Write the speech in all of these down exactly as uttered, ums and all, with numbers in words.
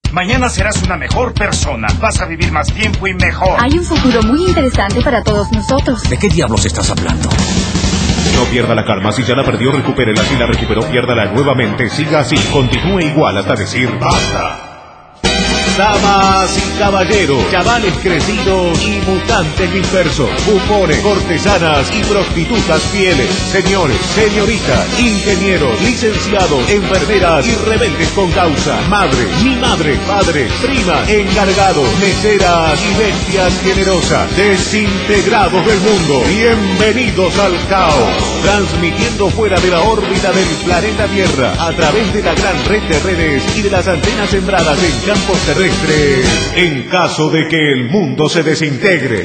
Mañana serás una mejor persona. Vas a vivir más tiempo y mejor. Hay un futuro muy interesante para todos nosotros. ¿De qué diablos estás hablando? No pierda la calma. Si ya la perdió, recupérela. Si la recuperó, piérdala nuevamente. Siga así. Continúe igual hasta decir basta. Damas y caballeros, chavales crecidos y mutantes dispersos, bufones, cortesanas y prostitutas fieles, señores, señoritas, ingenieros, licenciados, enfermeras y rebeldes con causa, madre, mi madre, padre, prima, encargados, meseras y bestias generosas, desintegrados del mundo, bienvenidos al caos, transmitiendo fuera de la órbita del planeta Tierra, a través de la gran red de redes y de las antenas sembradas en campos terrestres, en caso de que el mundo se desintegre.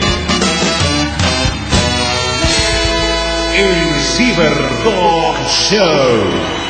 El Cyberdog Show.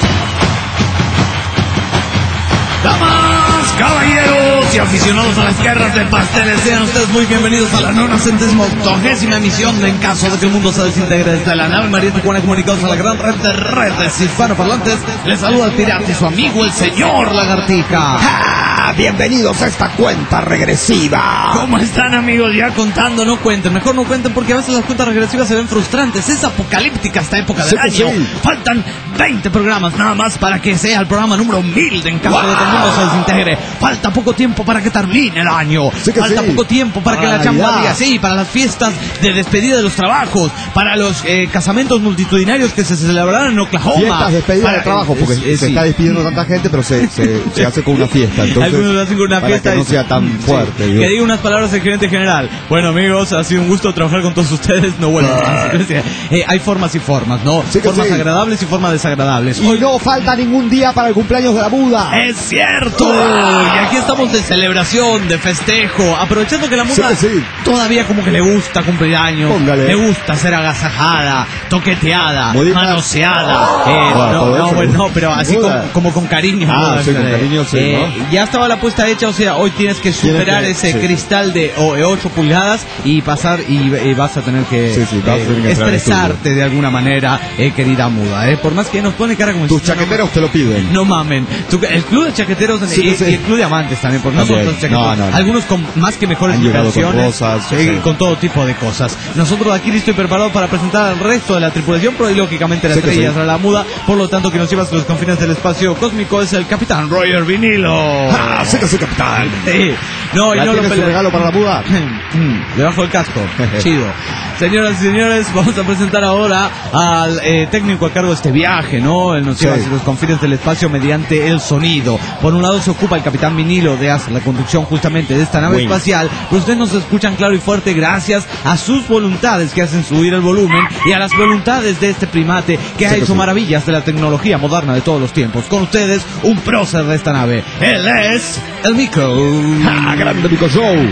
Damas, caballeros y aficionados a las guerras de pasteles, sean ustedes muy bienvenidos a la novena centésima octogésima emisión de En caso de que el mundo se desintegre desde la nave María Tijuana, comunicados a la gran red de redes hispanoparlantes. Les saluda el pirata y su amigo el señor Lagartija. ¡Ah! Bienvenidos a esta cuenta regresiva. ¿Cómo están, amigos? Ya contando, no cuenten, mejor no cuenten porque a veces las cuentas regresivas se ven frustrantes. Es apocalíptica esta época del Sí, año. sí. Faltan veinte programas nada más para que sea el programa número mil de En caso de que el mundo se desintegre. Falta poco tiempo para que termine el año. Sí que Falta sí. poco tiempo para, Para que la la chamba Navidad. diga sí, para las fiestas de despedida de los trabajos, para los eh, casamientos multitudinarios que se celebrarán en Oklahoma. Fiestas, despedidas para, de trabajo, porque eh, eh, se sí. está despidiendo tanta gente, pero se, se, se hace con una fiesta. Entonces, Algunos lo hacen con una para fiesta que no y- sea tan Sí. fuerte. Que digo. diga unas palabras el gerente general. Bueno, amigos, ha sido un gusto trabajar con todos ustedes. No vuelvan más. Eh, hay formas y formas, ¿no? Sí que formas sí. agradables y formas desagradables. Y no falta ningún día para el cumpleaños de la muda. Es cierto. Y aquí estamos de celebración, de festejo, aprovechando que la muda Sí, sí. todavía como que le gusta cumplir años, Póngale. le gusta ser agasajada, toqueteada, Modita. manoseada. Eh, Bueno, no, todo no, eso. bueno, no, pero así Muda. como, como con cariño. Ah, ¿no? sí, con Eh, cariño, sí, eh, ¿no? Ya estaba la apuesta hecha, o sea, hoy tienes que Tienes superar que- ese sí. cristal de ocho pulgadas y pasar y, y vas a tener que Sí, sí, vas a eh, tener que entrar al expresarte de alguna manera, eh, querida muda. Eh, por más que nos pone cara como Tus si- no, chaqueteros te lo piden. no mamen. Tu- el club de chaqueteros Sí, y, sí. y el club de amantes también, porque no son También. todos chaqueteros. No, no, no. Algunos con más que mejores Han llegado con intenciones, rosas, sí, eh, sí. con todo tipo de cosas. Nosotros aquí listo y preparado para presentar al resto de la tripulación, pero y lógicamente la Sí que estrella sí. es la muda. Por lo tanto, que nos lleva a los confines del espacio cósmico es el Capitán Roger Vinilo. Ah, sí que sí, capitán. Sí. No, y ¿Ya no lo tienes tu pelea- regalo para la muda? Debajo del casco. Chido. Señoras y señores, vamos a presentar ahora al eh, técnico a cargo de este viaje, ¿no? Él nos lleva Sí. hacia los confines del espacio mediante el sonido. Por un lado se ocupa el capitán Vinilo de hacer la conducción justamente de esta nave Wing. espacial, pero ustedes nos escuchan claro y fuerte gracias a sus voluntades que hacen subir el volumen y a las voluntades de este primate que ha Sí que hecho sí. maravillas de la tecnología moderna de todos los tiempos. Con ustedes, un prócer de esta nave. Él es el Mico. ¡Ah, grande Mico Show!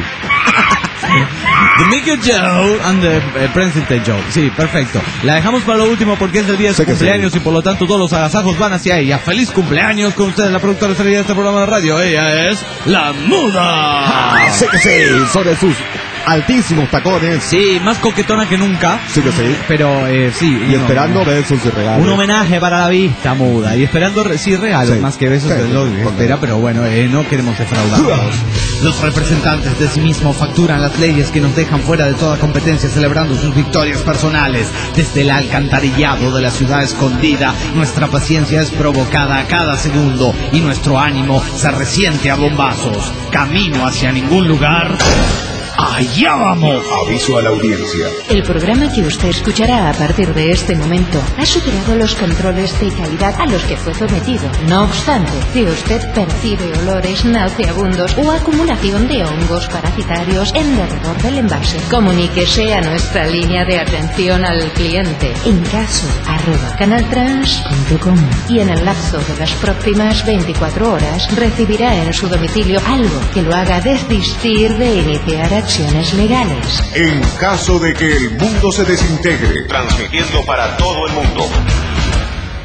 The Mickey Joe and the eh, President Joe. Sí, perfecto. La dejamos para lo último porque es el día de su Sé que cumpleaños sí. y por lo tanto todos los agasajos van hacia ella. ¡Feliz cumpleaños con ustedes, la productora estrella de este programa de radio! Ella es La Muda. Ah, sí que sí, sobre sus altísimos tacones. Sí, más coquetona que nunca. Sí que sí. Pero eh, sí. Y uno- esperando besos y regalos. Un homenaje para la vista muda y esperando, re- sí, regalos, Sí. más que besos, Sí, es lo que sí. espera, pero bueno, eh, no queremos defraudarlos. Los representantes de sí mismos facturan las leyes que nos dejan fuera de toda competencia, celebrando sus victorias personales. Desde el alcantarillado de la ciudad escondida, nuestra paciencia es provocada a cada segundo y nuestro ánimo se resiente a bombazos. Camino hacia ningún lugar. ¡Allá vamos! Aviso a la audiencia. El programa que usted escuchará a partir de este momento ha superado los controles de calidad a los que fue sometido. No obstante, si usted percibe olores nauseabundos o acumulación de hongos parasitarios en derredor del envase, comuníquese a nuestra línea de atención al cliente en caso arroba canaltrans punto com y en el lapso de las próximas veinticuatro horas recibirá en su domicilio algo que lo haga desistir de iniciar acciones legales. En caso de que el mundo se desintegre, transmitiendo para todo el mundo.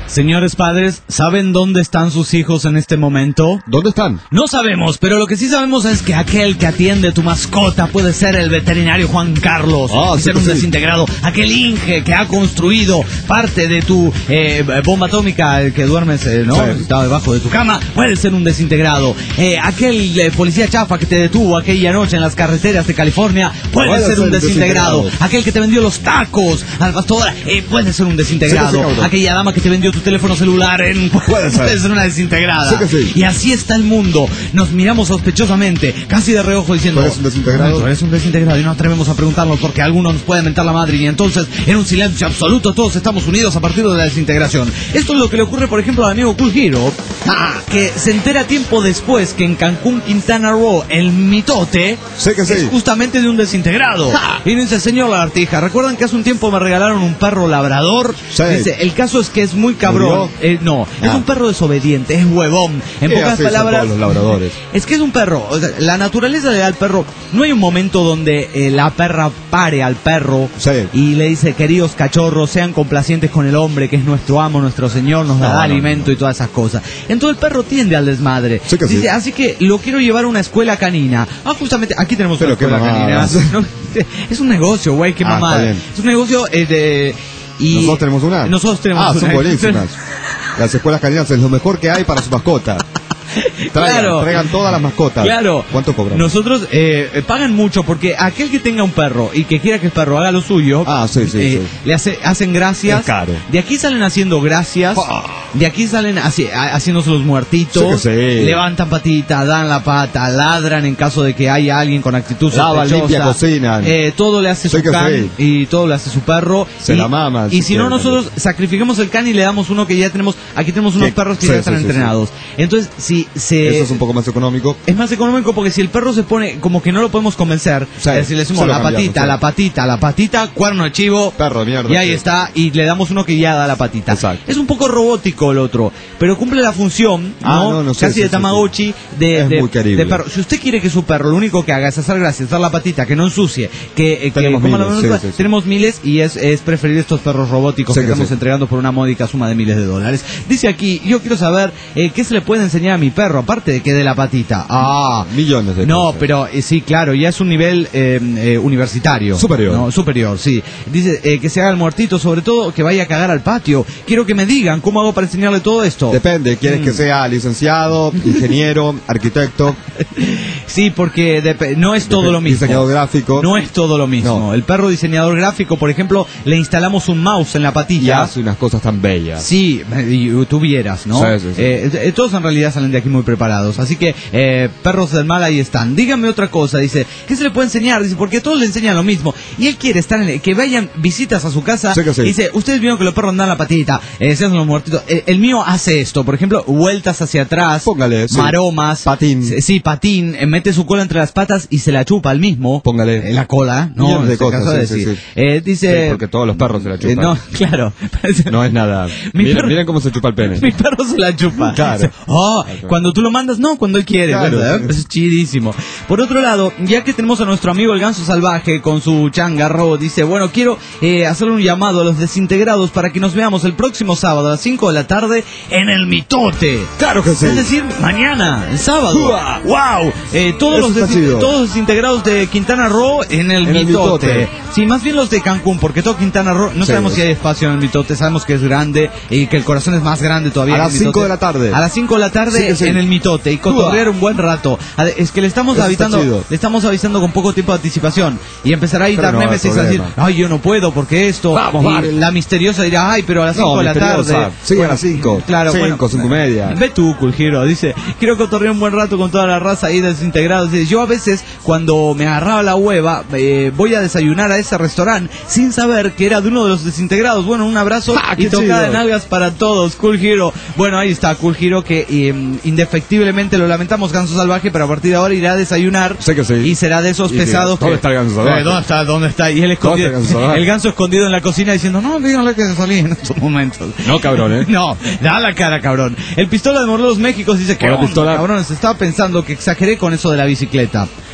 Señores padres, ¿saben dónde están sus hijos en este momento? ¿Dónde están? No sabemos, pero lo que sí sabemos es que aquel que atiende tu mascota puede ser el veterinario Juan Carlos Ah, y sí ser que un sí. desintegrado. Aquel Inge que ha construido parte de tu eh, bomba atómica, el que duermes, eh, ¿no? Sí. Está debajo de tu cama, puede ser un desintegrado. Eh, aquel eh, policía chafa que te detuvo aquella noche en las carreteras de California, puede, Puede ser, ser un desintegrado. desintegrado. Aquel que te vendió los tacos al pastor, eh, puede ser un desintegrado. Sí que sí, cabrón. Aquella dama que te vendió tu teléfono celular en... Puede ser. puede ser una desintegrada. Sí que sí. Y así está el mundo. Nos miramos sospechosamente, casi de reojo, diciendo: ¿Tú eres un desintegrado? "Tú eres un desintegrado", y no atrevemos a preguntarnos porque alguno nos puede mentar la madre. Y entonces, en un silencio absoluto, todos estamos unidos a partir de la desintegración. Esto es lo que le ocurre, por ejemplo, al amigo Cool Hero, que se entera tiempo después que en Cancún, Quintana Roo, el mitote Sí que sí. es justamente de un desintegrado. Y dice: señor Lagartija, ¿recuerdan que hace un tiempo me regalaron un perro labrador? Sí. Dice: el caso es que es muy cabrón. ¿Murió? Eh, no, es Ah. un perro desobediente, es huevón. En ¿Qué pocas hacen palabras, todos los labradores? es que es un perro. O sea, la naturaleza le da al perro. No hay un momento donde eh, la perra pare al perro Sí. y le dice: queridos cachorros, sean complacientes con el hombre, que es nuestro amo, nuestro señor, nos No, da no, alimento y todas esas cosas. Entonces el perro tiende al desmadre. Sí que sí. Dice: así que lo quiero llevar a una escuela canina. Ah, justamente, aquí tenemos Pero una qué escuela canina. mamadas. No, es un negocio, güey, qué Ah, mamada. está bien. Es un negocio eh, de... Y ¿Nosotros tenemos una? Nosotros tenemos ah, una. son buenísimas. Las escuelas caninas es lo mejor que hay para su mascota. Traigan, Claro. traigan todas las mascotas. Claro. ¿Cuánto cobran? Nosotros eh, eh, pagan mucho porque aquel que tenga un perro y que quiera que el perro haga lo suyo, Ah, sí, sí, eh, sí. le hace, hacen gracias. Es caro. De aquí salen haciendo gracias. Ah. De aquí salen haci- ha- haciéndose los muertitos. Sí que sí. Levantan patita, dan la pata, ladran en caso de que haya alguien con actitud Lavan, sospechosa. limpia, cocinan. Eh, todo le hace Sí su que can sí. y todo le hace su perro. Se y, la maman, Y si si no, quieren nosotros sacrificamos el can y le damos uno que ya tenemos. Aquí tenemos unos Que- perros que sí, ya sí, están sí, sí. entrenados. Entonces, si se. Eso es un poco más económico. Es más económico porque si el perro se pone como que no lo podemos convencer, Sí, es decir, le decimos se lo la cambiamos, patita, sí. la patita, la patita, cuerno de chivo, Perro de mierda, y ahí sí. está, y le damos uno que ya da la patita. Exacto. Es un poco robótico el otro, pero cumple la función, Ah, ¿no? no, no sé, Casi sí, de sí, Tamagotchi, sí. de, Es de, muy querible. de perro. Si usted quiere que su perro lo único que haga es hacer gracias, dar la patita, que no ensucie, que, eh, que Tenemos coma la miles, verdura, sí, sí, sí. tenemos miles y es, es preferible estos perros robóticos Sí que que estamos sí. entregando por una módica suma de miles de dólares. Dice aquí: yo quiero saber eh, qué se le puede enseñar a mi perro, aparte de que de la patita. Ah, Millones de no, cosas. pero eh, sí, claro, ya es un nivel eh, eh, universitario. Superior. No, superior, sí. Dice eh, que se haga el muertito, sobre todo que vaya a cagar al patio. Quiero que me digan cómo hago para enseñarle todo esto. Depende, ¿quieres Mm. que sea licenciado, ingeniero, arquitecto? Sí, porque dep- no es todo Dep- lo mismo. diseñador gráfico. No es todo lo mismo. No. El perro diseñador gráfico, por ejemplo, le instalamos un mouse en la Y patilla. hace unas cosas tan bellas. Sí, y tú vieras, ¿no? Sí, sí, sí. Eh, eh, todos en realidad salen de aquí muy preparados. Así que, eh, perros del mal ahí están. Dígame otra cosa, dice. ¿Qué se le puede enseñar? Dice, porque todos le enseñan lo mismo. Y él quiere estar en que vayan visitas a su casa. Sí que sí. Dice, ustedes vieron que los perros dan la patita, eh, se hacen los muertitos. Eh, el mío hace esto, por ejemplo, vueltas hacia atrás. Póngale, sí. Maromas. Patín. Sí, sí, patín. eh, mete su cola entre las patas y se la chupa al mismo. Póngale. Eh, la cola, ¿no? Millones En de este cosas, caso sí, de sí, decir. sí. Eh, dice... Sí, porque todos los perros se la eh, chupan. no, claro. No es nada. Mi Miren, perro- miren cómo se chupa el pene. Mi perro se la chupa. Claro. Dice, oh, cuando tú lo mandas, no, cuando él quiere. Claro, ¿Verdad? sí. Es chidísimo. Por otro lado, ya que tenemos a nuestro amigo el ganso salvaje con su changarro, dice, bueno, quiero eh, hacerle un llamado a los desintegrados para que nos veamos el próximo sábado a las cinco de la tarde en el Mitote. Claro que sí. Es decir, mañana, el sábado. ¡Uah! ¡Wow! Eh, todos, Eso los está desi- chido. todos los desintegrados de Quintana Roo en el, En el mitote. Mitote. Sí, más bien los de Cancún, porque todo Quintana Roo, no Sí, sabemos sí. si hay espacio en el Mitote, sabemos que es grande y que el corazón es más grande todavía. A en las el cinco Mitote. de la tarde. A las cinco de la tarde Sí que sí. en el Mitote y cotorrear un buen rato. A- Es que le estamos Eso está avisando, chido. le estamos avisando con poco tiempo de anticipación y empezará a Pero dar no hay memes y a decir, problema. ay, yo no puedo porque esto. Vamos, y vale. la misteriosa dirá, ay, pero a las No, cinco de la misteriosa. tarde. Sí, a las cinco. Claro, Cinco, bueno. cinco y media. Ve tú, Culgiro, dice, quiero cotorrear un buen rato con toda la raza ahí desintegrados. Dice, yo a veces, cuando me agarraba la hueva, eh, voy a desayunar a ese restaurante sin saber que era de uno de los desintegrados. Bueno, un abrazo ¡Ah, y qué tocada de chido! nalgas para todos, Cool Hero. Bueno, ahí está, Cool Hero, que eh, indefectiblemente lo lamentamos, ganso salvaje, pero a partir de ahora irá a desayunar. Sí que sí. Y será de esos Y pesados ¿dónde que... está el ganso salvaje? Eh, ¿Dónde está? ¿Dónde está? Y él escondido, ¿Dónde está el ganso salvaje? el ganso escondido en la cocina diciendo, no, díganle que salí en estos momentos. No, cabrón, ¿eh? No, da la cara, cabrón. El pistola de Morleros México dice que Hola, pistola. cabrón, se estaba pensando que exageré con eso de la bicicleta.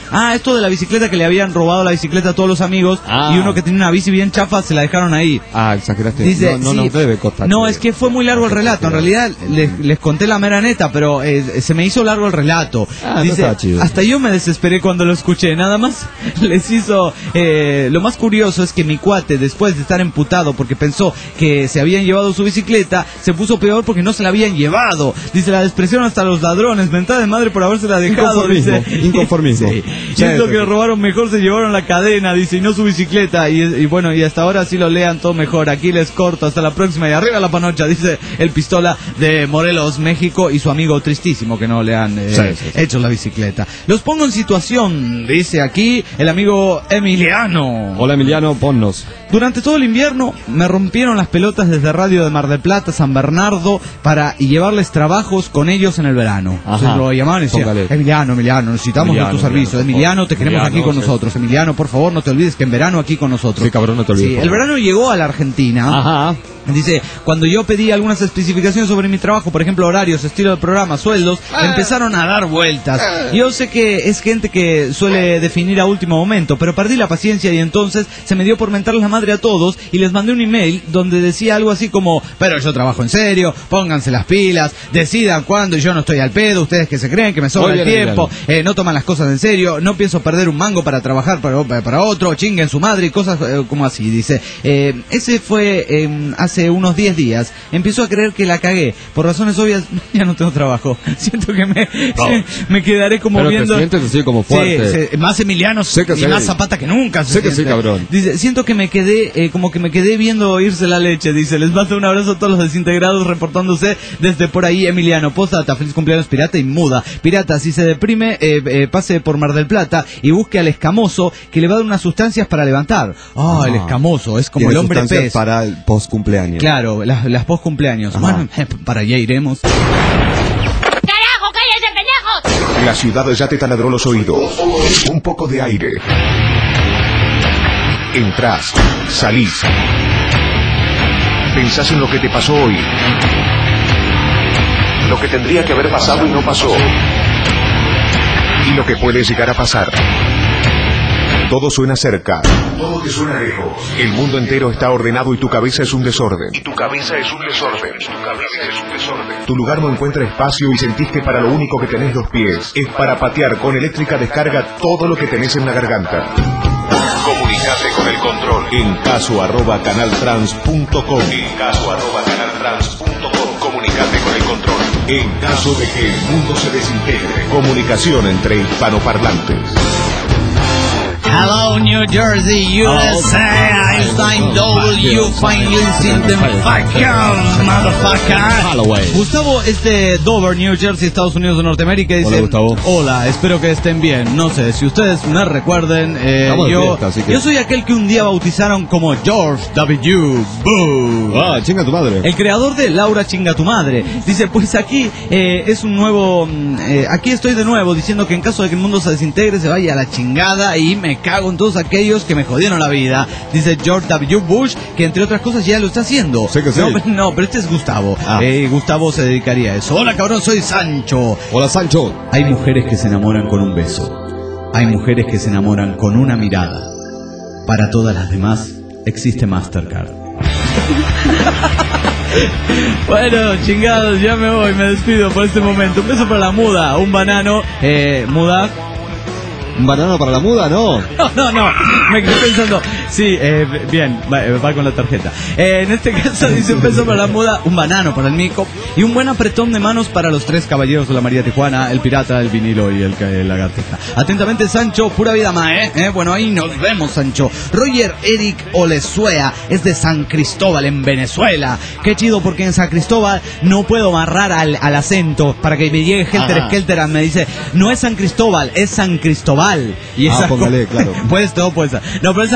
Ah, esto de la bicicleta, que le habían robado la bicicleta a todos los amigos, Ah. y uno que tenía una bici bien chafa se la dejaron ahí. Ah, exageraste. Dice, no, no sí, nos debe costar. no, es que fue muy largo el relato. En realidad les, les conté la mera neta, pero eh, se me hizo largo el relato. Ah, no Dice, está chido. hasta yo me desesperé cuando lo escuché. Nada más les hizo... Eh, lo más curioso es que mi cuate, después de estar emputado porque pensó que se habían llevado su bicicleta, se puso peor porque no se la habían llevado. Dice, la despreciaron hasta los ladrones, mentada de madre por habérsela dejado. Inconformismo, Dice, inconformismo. Sí. Sí, Y es lo sí, que sí. robaron mejor, se llevaron la cadena, dice, y no su bicicleta. Y, y bueno, y hasta ahora sí lo lean todo mejor. Aquí les corto, hasta la próxima. Y arriba la panocha, dice el pistola de Morelos, México, y su amigo tristísimo que no le han eh, Sí, sí, sí. hecho la bicicleta. Los pongo en situación, dice aquí el amigo Emiliano. Hola Emiliano, ponnos. Durante todo el invierno me rompieron las pelotas desde Radio de Mar del Plata, San Bernardo, para y llevarles trabajos con ellos en el verano. Ajá. Entonces lo llamaban y decían, Póngale. Emiliano, Emiliano, necesitamos Emiliano, de tu servicio. Emiliano, por Emiliano, favor. te queremos Emiliano, aquí con sí. nosotros. Emiliano, por favor, no te olvides que en verano aquí con nosotros. Sí, cabrón, no te olvides, Sí, por el favor. verano llegó a la Argentina. Ajá. Dice, cuando yo pedí algunas especificaciones sobre mi trabajo, por ejemplo, horarios, estilo de programa, sueldos, empezaron a dar vueltas. Yo sé que es gente que suele definir a último momento, pero perdí la paciencia y entonces se me dio por mentarles la madre a todos y les mandé un email donde decía algo así como, pero yo trabajo en serio, pónganse las pilas, decidan cuándo y yo no estoy al pedo, ustedes que se creen que me sobra Muy el bien, tiempo, eh, no toman las cosas en serio, no pienso perder un mango para trabajar para, para otro, chinguen su madre y cosas eh, como así. Dice, eh, ese fue eh, hace unos diez días. Empiezo a creer que la cagué. Por razones obvias, ya no tengo trabajo. Siento que me, No. me quedaré como Pero te viendo... sientes así como fuerte. Sí, sí, más Emiliano Sé que y sí. más Zapata que nunca. se Sé que sí, siente. cabrón. Dice, siento que me quedé, eh, como que me quedé viendo irse la leche. Dice, les mando un abrazo a todos los desintegrados reportándose desde por ahí, Emiliano. Postdata, feliz cumpleaños Pirata y muda. Pirata, si se deprime, eh, eh, pase por Mar del Plata y busque al escamoso que le va a dar unas sustancias para levantar. Ah, el escamoso, es como Tiene el hombre sustancias pez. para el post cumpleaños. Claro, las, las post cumpleaños. Ajá. Bueno, para allá iremos. ¡Carajo, cállese, pendejos! La ciudad ya te taladró los oídos. Un poco de aire. Entrás, salís. Pensás en lo que te pasó hoy. Lo que tendría que haber pasado y no pasó. Y lo que puede llegar a pasar. Todo suena cerca. Todo te suena lejos. El mundo entero está ordenado y tu cabeza es un desorden. Y tu cabeza es un desorden. Tu cabeza es un desorden. Tu lugar no encuentra espacio y sentís que para lo único que tenés dos pies es para patear con eléctrica descarga todo lo que tenés en la garganta. Comunicate con el control en caso arroba canaltrans punto com. En caso arroba canaltrans punto com. Comunicate con el control. En caso de que el mundo se desintegre. Comunicación entre hispanoparlantes. Hello, New Jersey, U S A. Einstein W. Finally in the fucking motherfucker. Gustavo es de Dover, New Jersey, Estados Unidos de Norteamérica. Dice, Hola, Gustavo. hola, espero que estén bien. No sé, si ustedes me recuerden, eh, Estamos de yo, fiesta, así que- yo soy aquel que un día bautizaron como George W. Bush. Ah, chinga tu madre. El creador de Laura Chinga tu Madre. Dice, pues aquí eh, es un nuevo... mm, eh, aquí estoy de nuevo diciendo que en caso de que el mundo se desintegre, se vaya a la chingada y me cago en todos aquellos que me jodieron la vida. Dice George W. Bush, que entre otras cosas ya lo está haciendo. Sé que sí. No, pero- no, pero este es Gustavo. Ah. Eh, Gustavo se dedicaría a eso. Hola, cabrón, soy Sancho. Hola Sancho. Hay mujeres que se enamoran con un beso. Hay mujeres que se enamoran con una mirada. Para todas las demás, existe Mastercard. Bueno, chingados, ya me voy, me despido por este momento. Un beso para la muda, un banano, eh, muda. ¿Un banano para la muda? No. No, no, no, me quedé pensando. Sí, eh, bien, va, eh, va con la tarjeta. Eh, en este caso dice un beso para la muda, un banano para el mico y un buen apretón de manos para los tres caballeros de la María Tijuana, el pirata, el vinilo y el, el lagartija. Atentamente, Sancho, pura vida mae, ¿eh? Bueno, ahí nos vemos, Sancho. Roger Eric Olesuea es de San Cristóbal, en Venezuela. Qué chido, porque en San Cristóbal no puedo amarrar al, al acento para que me llegue Helter Ajá. Skelter. Me dice, no es San Cristóbal, es San Cristóbal. Y Ah, esa póngale, co- claro. Puedes todo, puedes. No, pero es San Cristóbal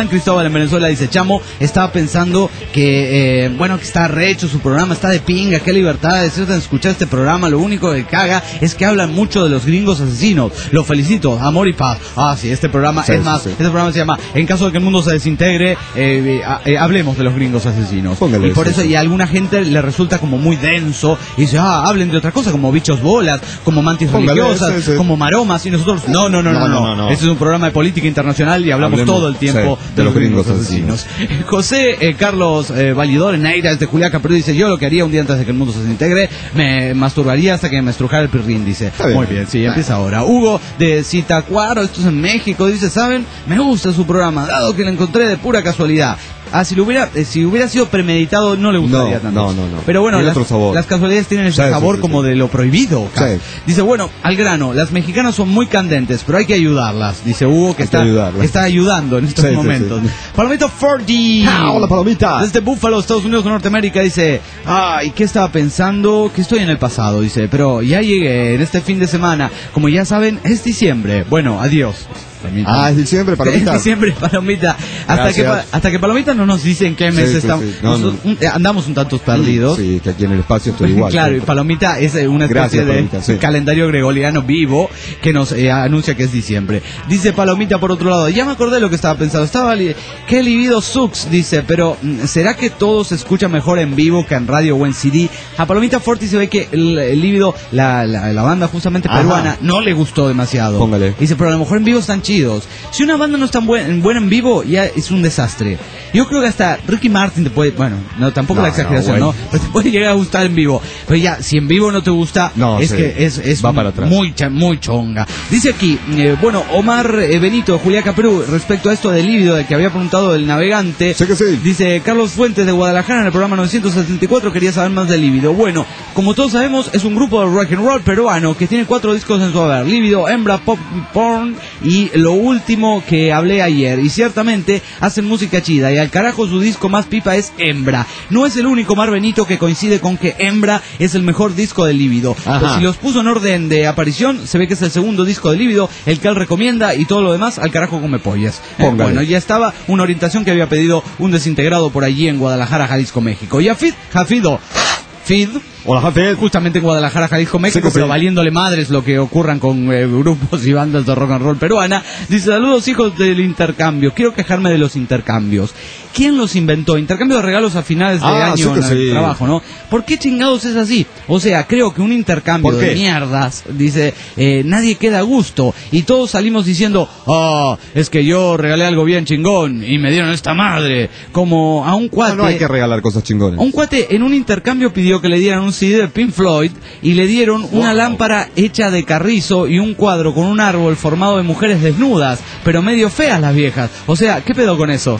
Cristóbal en Venezuela dice, Chamo, estaba pensando que, eh, bueno, que está recho su programa, está de pinga, qué libertad de cierto en escuchar este programa, lo único que caga es que hablan mucho de los gringos asesinos. Lo felicito, amor y paz. Ah, sí, este programa, sí, es más, sí, sí. este programa se llama En caso de que el mundo se desintegre, eh, eh, eh, hablemos de los gringos asesinos. Póngale y por eso, eso, sí. y a alguna gente le resulta como muy denso, y dice, ah, hablen de otra cosa, como bichos bolas, como mantis Póngale, religiosas, sí, sí. como maromas, y nosotros, no, no, no, no, no, no, no, no. Este es un programa de política internacional y hablamos Hablemos, todo el tiempo sí, de los gringos asesinos. José eh, Carlos eh, Validor en Aira desde Juliaca, Perú, dice, yo lo que haría un día antes de que el mundo se desintegre, me masturbaría hasta que me estrujara el pirrín, dice. bien. Muy bien, sí, empieza ahora. Hugo de Zitácuaro, esto es en México, dice, ¿saben? Me gusta su programa, dado que lo encontré de pura casualidad. Ah, si lo hubiera, eh, si hubiera sido premeditado no le gustaría No, tanto. no, no, no. Pero bueno, Tiene las, otro sabor. las casualidades tienen ese Sí, sí, sabor sí, como sí. de lo prohibido. Sí. Dice, bueno, al grano, las mexicanas son muy candentes, pero hay que ayudarlas. Dice Hugo que Hay que está, ayudarlas. que está ayudando en estos Sí, sí, momentos. sí. Palomito Fordy. Ah, hola, Palomita. Desde Buffalo, Estados Unidos de Norteamérica, dice, ay, ¿qué estaba pensando? Que estoy en el pasado, dice, pero ya llegué en este fin de semana. Como ya saben, es diciembre. Bueno, adiós. Palomita. Ah, es diciembre, Palomita. Es diciembre, Palomita. Hasta que, Gracias. hasta que Palomita no nos dicen qué mes Sí, sí, estamos. sí. No, Nosotros, no. un- eh, andamos un tanto perdidos. Sí, que aquí en el espacio estoy igual. Claro, y siempre. Palomita es eh, una especie Gracias, de Palomita, sí. calendario gregoriano vivo que nos eh, anuncia que es diciembre. Dice Palomita por otro lado, ya me acordé de lo que estaba pensando. Estaba li qué libido sucks, dice, pero mm, ¿será que todo se escucha mejor en vivo que en radio o en C D? A Palomita Forti se ve que el, el libido, la, la, la banda justamente Ajá. peruana, no le gustó demasiado. Póngale. Dice, pero a lo mejor en vivo están chidos. Si una banda no es tan buen- buena en vivo, ya es un desastre. Yo creo que hasta Ricky Martin te puede, bueno, no tampoco No, la exageración, no, ¿no? güey. Pero te puede llegar a gustar en vivo. Pero ya, si en vivo no te gusta, No, es sí. que es, es Va para atrás. muy, cha- muy chonga. Dice aquí, eh, bueno, Omar eh, Benito, Juliaca, Perú, respecto a esto del líbido del que había preguntado el navegante. Sí que sí. Dice Carlos Fuentes de Guadalajara en el programa novecientos setenta y cuatro, quería saber más del líbido. Bueno, como todos sabemos, es un grupo de rock and roll peruano que tiene cuatro discos en su haber: Líbido, Hembra, Pop Porn y lo último que hablé ayer. Y ciertamente hacen música chida y al carajo su disco más pipa es Hembra. No es el único Omar Benito que coincide con que Hembra es el mejor disco de Líbido. Ajá. Pues si los puso en orden de aparición, se ve que es el segundo disco de Líbido, el que él recomienda, y todo lo demás al carajo come pollas. Eh, Póngale. bueno, ya estaba una orientación que había pedido un desintegrado por allí en Guadalajara, Jalisco, México. Y Afid, Jafido, Fid, Hola, Jafet. justamente en Guadalajara, Jalisco, México, Sí, sí, pero sí. valiéndole madres lo que ocurran con eh, grupos y bandas de rock and roll peruana. Dice, saludos hijos del intercambio, quiero quejarme de los intercambios. ¿Quién los inventó? Intercambio de regalos a finales de Ah, año sí que en el sí. trabajo, ¿no? ¿Por qué chingados es así? O sea, creo que un intercambio ¿Por de qué? mierdas, dice, eh, nadie queda a gusto, y todos salimos diciendo, ah, es que yo regalé algo bien chingón y me dieron esta madre, como a un cuate. No, no hay que regalar cosas chingones. Un cuate en un intercambio pidió que le dieran un C D de Pink Floyd y le dieron una Wow. lámpara hecha de carrizo y un cuadro con un árbol formado de mujeres desnudas, pero medio feas las viejas. O sea, ¿qué pedo con eso?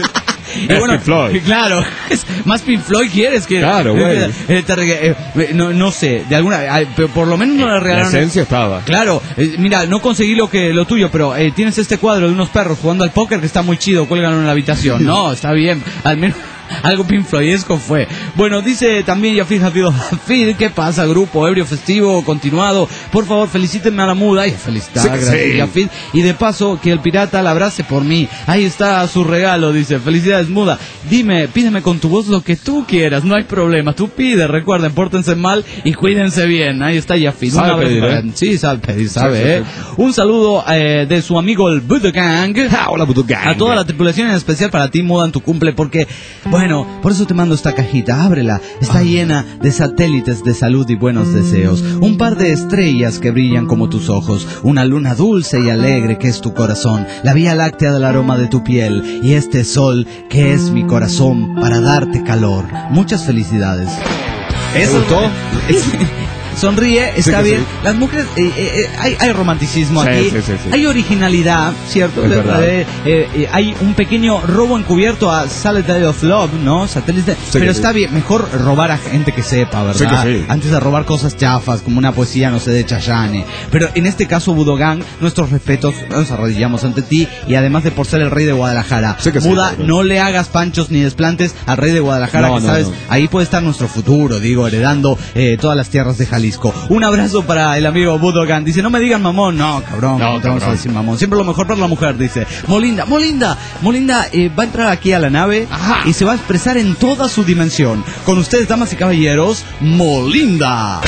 Y Es Pink Floyd. Claro, es más Pink Floyd quieres que... Claro, güey. eh, te rega- eh, eh, no, no sé, de alguna... ay, pero por lo menos no le La regalaron... esencia estaba. Claro, eh, mira, no conseguí lo que lo tuyo, pero eh, tienes este cuadro de unos perros jugando al póker que está muy chido, cuélgalo en la habitación. No, está bien, al menos algo Pink Floydesco fue. Bueno, dice también Yafid Jafido Jafid, ¿qué pasa, grupo ebrio festivo continuado? Por favor, felicítenme a la muda. Y felicitar, Sí que gracias, sí. Yafid. Y de paso, que el pirata la abrace por mí. Ahí está su regalo, dice. Felicidades, muda. Dime, pídeme con tu voz lo que tú quieras, no hay problema. Tú pide, recuerden, pórtense mal y cuídense bien. Ahí está Yafid. Sabe Una vez pedir, más. ¿eh? Sí, sabe pedir, sabe, Sí, sí, ¿eh? Un saludo eh, de su amigo el Buddha Gang. Ah, hola, puto gang. A toda la tripulación, en especial para ti, Muda, en tu cumple, porque, bueno, por eso te mando esta cajita, ábrela. Está llena de satélites de salud y buenos deseos. Un par de estrellas que brillan como tus ojos. Una luna dulce y alegre que es tu corazón. La vía láctea del aroma de tu piel. Y este sol que es mi corazón para darte calor. Muchas felicidades. ¿Te gustó? Sonríe, está que bien. sí. Las mujeres, eh, eh, eh, hay, hay romanticismo Sí, aquí, sí, sí, sí. hay originalidad, ¿cierto? Es verdad. Eh, eh, eh, hay un pequeño robo encubierto a Satellite of Love, ¿no? Satélite, pero que está sí. bien, mejor robar a gente que sepa, ¿verdad? Sí que sí. Antes de robar cosas chafas, como una poesía, no sé, de Chayanne. Pero en este caso, Budogan, nuestros respetos, nos arrodillamos ante ti, y además de por ser el rey de Guadalajara. Sí que sí, Buda, claro. no le hagas panchos ni desplantes al rey de Guadalajara, No, que no, sabes, no. ahí puede estar nuestro futuro, digo, heredando eh, todas las tierras de Jalisco. disco. Un abrazo para el amigo Budogan. Dice, no me digan mamón. No, cabrón, no, no te vamos a decir mamón. Siempre lo mejor para la mujer, dice. Molinda, Molinda, Molinda eh, va a entrar aquí a la nave. Ajá. Y se va a expresar en toda su dimensión. Con ustedes, damas y caballeros, Molinda.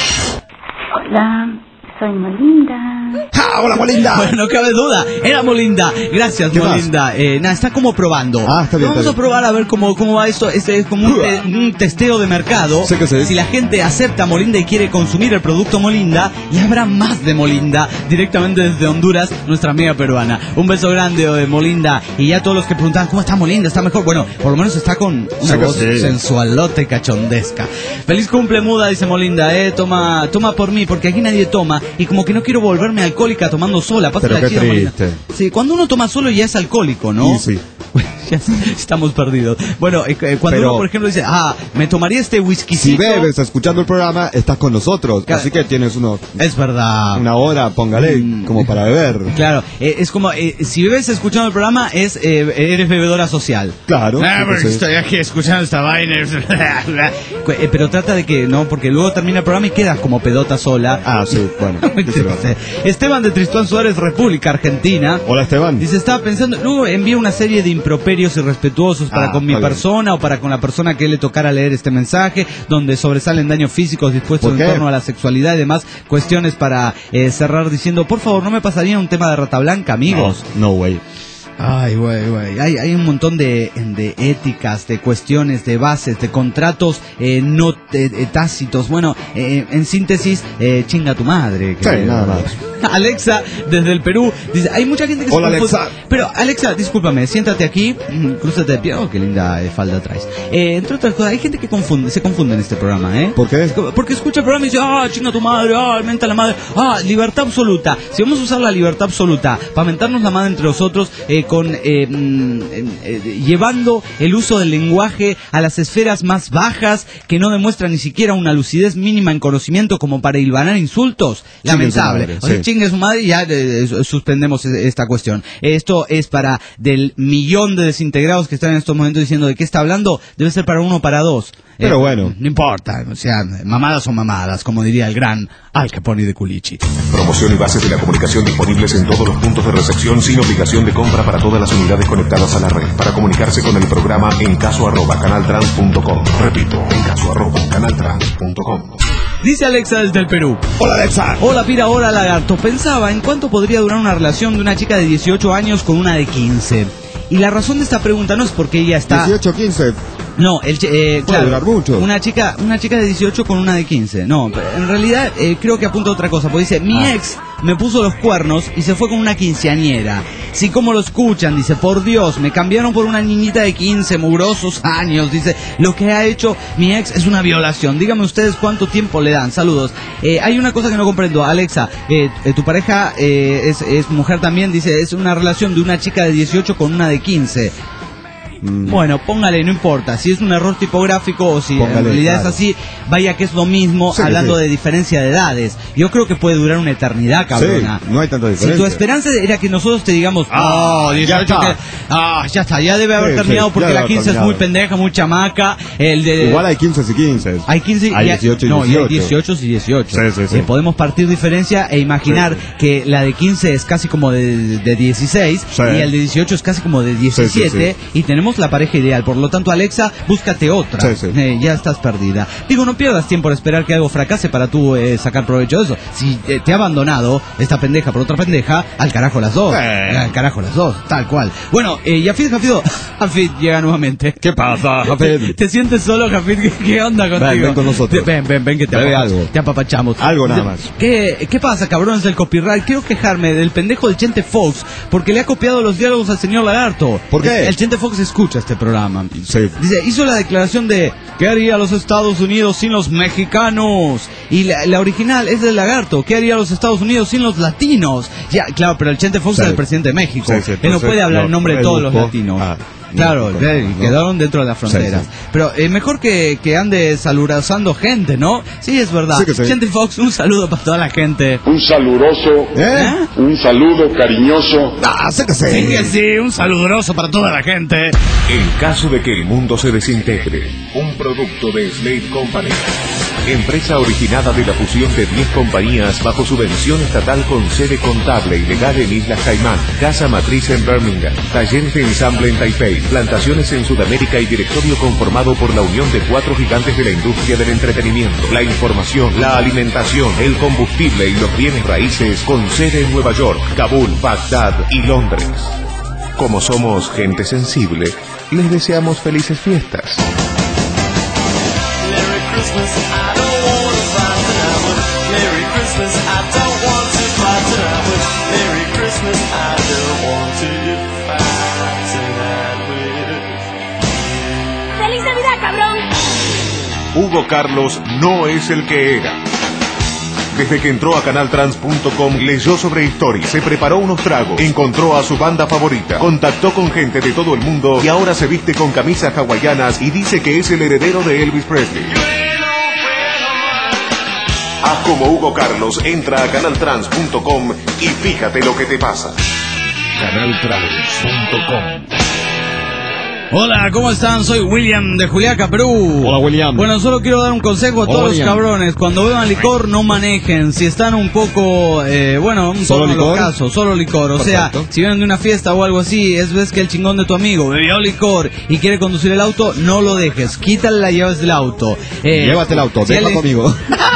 Hola, soy Molinda. ¡Ah, hola, Molinda! Bueno, no cabe duda, era Molinda. Gracias, Molinda. Eh, nada, está como probando. Ah, está bien. Vamos está a probar a ver cómo, cómo va esto. Este es como un, te, un testeo de mercado. Sé que sé. Si la gente acepta Molinda y quiere consumir el producto Molinda, y habrá más de Molinda directamente desde Honduras, nuestra amiga peruana. Un beso grande de Molinda. Y ya todos los que preguntaban, ¿cómo está Molinda? ¿Está mejor? Bueno, por lo menos está con una Sé que voz sí. sensualote cachondesca. Feliz cumple, muda, dice Molinda. Eh, toma, toma por mí, porque aquí nadie toma. Y como que no quiero volverme alcohólica tomando sola. Pasa Pero la qué chida, Molinda. triste. Sí, cuando uno toma solo ya es alcohólico, ¿no? Y sí. Ya estamos perdidos. Bueno, eh, cuando Pero- uno, por ejemplo, dice, ah, me tomaría este whiskycito. Si bebes escuchando el programa, estás con nosotros. Claro. Así que tienes unos, Es verdad. una hora, póngale, Mm. como para beber. Claro, eh, es como, eh, si bebes escuchando el programa, es eh, eres bebedora social. Claro. Ah, sí que porque sí. estoy aquí escuchando esta vaina. Cu- eh, Pero trata de que, no, porque luego termina el programa y quedas como pedota sola. Ah, sí, bueno. Muy ¿qué se va a triste. hacer? Esteban de Tristán Suárez, República Argentina. Hola, Esteban. Dice, estaba pensando, luego envía una serie de improperios irrespetuosos para Ah, con mi está bien. persona o para con la persona que le tocara leer este mensaje, donde sobresalen daños físicos dispuestos ¿Por en qué? torno a la sexualidad y demás cuestiones para eh, cerrar diciendo, por favor, ¿no me pasaría un tema de Rata Blanca, amigos? No, no way. Ay, güey, güey. Hay, hay un montón de, de éticas, de cuestiones, de bases, de contratos eh, no eh, eh, tácitos. Bueno, eh, en síntesis, eh, chinga tu madre. Sí, que- nada más. Alexa, desde el Perú, dice, hay mucha gente que Hola, se confunde. Alexa. Pero, Alexa, discúlpame, siéntate aquí, mm, crúzate de pie. Oh, qué linda eh, falda traes. Eh, entre otras cosas, hay gente que confunde, se confunde en este programa, ¿eh? ¿Por qué? Porque escucha el programa y dice, ah, chinga tu madre, ah, menta la madre, ah, libertad absoluta. Si vamos a usar la libertad absoluta para mentarnos la madre entre nosotros, eh, con eh, mm, eh, llevando el uso del lenguaje a las esferas más bajas, que no demuestran ni siquiera una lucidez mínima en conocimiento como para hilvanar insultos, Chingue su lamentable. madre, O sea, sí. chingue su madre y ya eh, suspendemos e- esta cuestión. Esto es para del millón de desintegrados que están en estos momentos diciendo de qué está hablando, debe ser para uno o para dos. Pero bueno. No importa, o sea, mamadas son mamadas, como diría el gran Al Capone de Culichi. Promoción y bases de la comunicación disponibles en todos los puntos de recepción sin obligación de compra para todas las unidades conectadas a la red. Para comunicarse con el programa en caso arroba canaltrans punto com. Repito, en caso arroba canaltrans punto com. Dice Alexa desde el Perú. Hola, Alexa. Hola, Pira, hola, lagarto. Pensaba en cuánto podría durar una relación de una chica de dieciocho años con una de quince. Y la razón de esta pregunta no es porque ella está... dieciocho, quince. No, el, ch- eh, Puede claro, durar mucho. Una chica, una chica de dieciocho con una de quince. No, pero en realidad eh, creo que apunta a otra cosa. Porque dice, mi Ah. ex me puso los cuernos y se fue con una quinceañera. Sí, como lo escuchan, dice, por Dios, me cambiaron por una niñita de quince, mugrosos años. Dice, lo que ha hecho mi ex es una violación. Díganme ustedes cuánto tiempo le dan. Saludos. Eh, hay una cosa que no comprendo, Alexa. Eh, eh, tu pareja eh, es, es mujer también. Dice, es una relación de una chica de dieciocho con una de quince. Mm. Bueno, póngale, no importa. Si es un error tipográfico o si Póngale, en realidad claro. es así, vaya que es lo mismo, Sí que hablando sí. de diferencia de edades. Yo creo que puede durar una eternidad, cabrona. Sí, no hay tanta Si diferencia. tu esperanza era que nosotros te digamos, Ah, ah, ya dieciocho, está. que- ah, ya está, ya debe haber Sí, terminado sí, porque ya la debe haber quince es terminado. muy pendeja, muy chamaca. El de, Igual hay quince y quince. hay quince Hay y hay- dieciocho y no, y hay dieciocho. dieciocho y dieciocho. Sí, sí, sí. Eh, podemos partir diferencia e imaginar Sí. que la de quince es casi como de, de dieciséis Sí. y el de dieciocho es casi como de diecisiete Sí, y tenemos la pareja ideal. Por lo tanto, Alexa, búscate otra. Sí, sí. Eh, ya estás perdida. Digo, no pierdas tiempo en esperar que algo fracase para tú eh, sacar provecho de eso. Si eh, te ha abandonado esta pendeja por otra pendeja, al carajo las dos. Eh. Al carajo las dos, tal cual. Bueno, eh, Yafid Jafido, Jafid llega nuevamente. ¿Qué pasa, Jafid? ¿Te sientes solo, Jafid? ¿Qué, qué onda contigo? Ven, ven con nosotros. Ven, ven, ven, que te, Bebe apapach- algo. te apapachamos. Algo nada De- más. ¿Qué, ¿Qué pasa, cabrones del copyright? Quiero quejarme del pendejo del Chente Fox, porque le ha copiado los diálogos al señor Lagarto. ¿Por qué? El, el Chente Fox escucha este programa. Sí. Dice, hizo la declaración de ¿qué haría los Estados Unidos sin los mexicanos? Y la, la original es del Lagarto. ¿Qué haría los Estados Unidos sin los latinos? Ya, claro, pero el Chente Fox Sí. es el presidente de México. Sí, sí, Él no entonces, puede hablar en no, nombre de él todos los buscó- latinos. ah, Claro, no, eh, no. quedaron dentro de las fronteras. Sí, sí. Pero eh, mejor que, que ande saludando gente, ¿no? Sí, es verdad. Sí que sí. Chente Fox, un saludo para toda la gente. Un saludoso, ¿Eh? un saludo cariñoso. Ah, sé que sí. Sí que sí, un saludoso para toda la gente. En caso de que el mundo se desintegre, un producto de Slate Company. empresa originada de la fusión de diez compañías bajo subvención estatal con sede contable y legal en Islas Caimán, casa matriz en Birmingham, talleres de ensamble en Taipei, plantaciones en Sudamérica y directorio conformado por la unión de cuatro gigantes de la industria del entretenimiento, la información, la alimentación, el combustible y los bienes raíces con sede en Nueva York, Kabul, Bagdad y Londres. Como somos gente sensible, les deseamos felices fiestas. Merry Christmas, I don't want to fight tonight, but Merry Christmas, I don't want to fight tonight, but Merry Christmas, I don't want to fight tonight with. ¡Feliz Navidad, cabrón! Hugo Carlos no es el que era. Desde que entró a canal trans punto com, leyó sobre historia, se preparó unos tragos, encontró a su banda favorita, contactó con gente de todo el mundo y ahora se viste con camisas hawaianas y dice que es el heredero de Elvis Presley. Haz como Hugo Carlos, entra a canal trans punto com y fíjate lo que te pasa. canal trans punto com. Hola, ¿cómo están? Soy William de Juliaca, Perú. Hola, William. Bueno, solo quiero dar un consejo a Hola, todos William. los cabrones. Cuando beban licor, no manejen. Si están un poco, eh, bueno, un ¿Solo poco en los licor? casos, solo licor. O Perfecto. sea, si vienen de una fiesta o algo así, es ves que el chingón de tu amigo bebió licor y quiere conducir el auto, no lo dejes. Quítale las llaves del auto. Eh, Llévate el auto, si deja él- conmigo.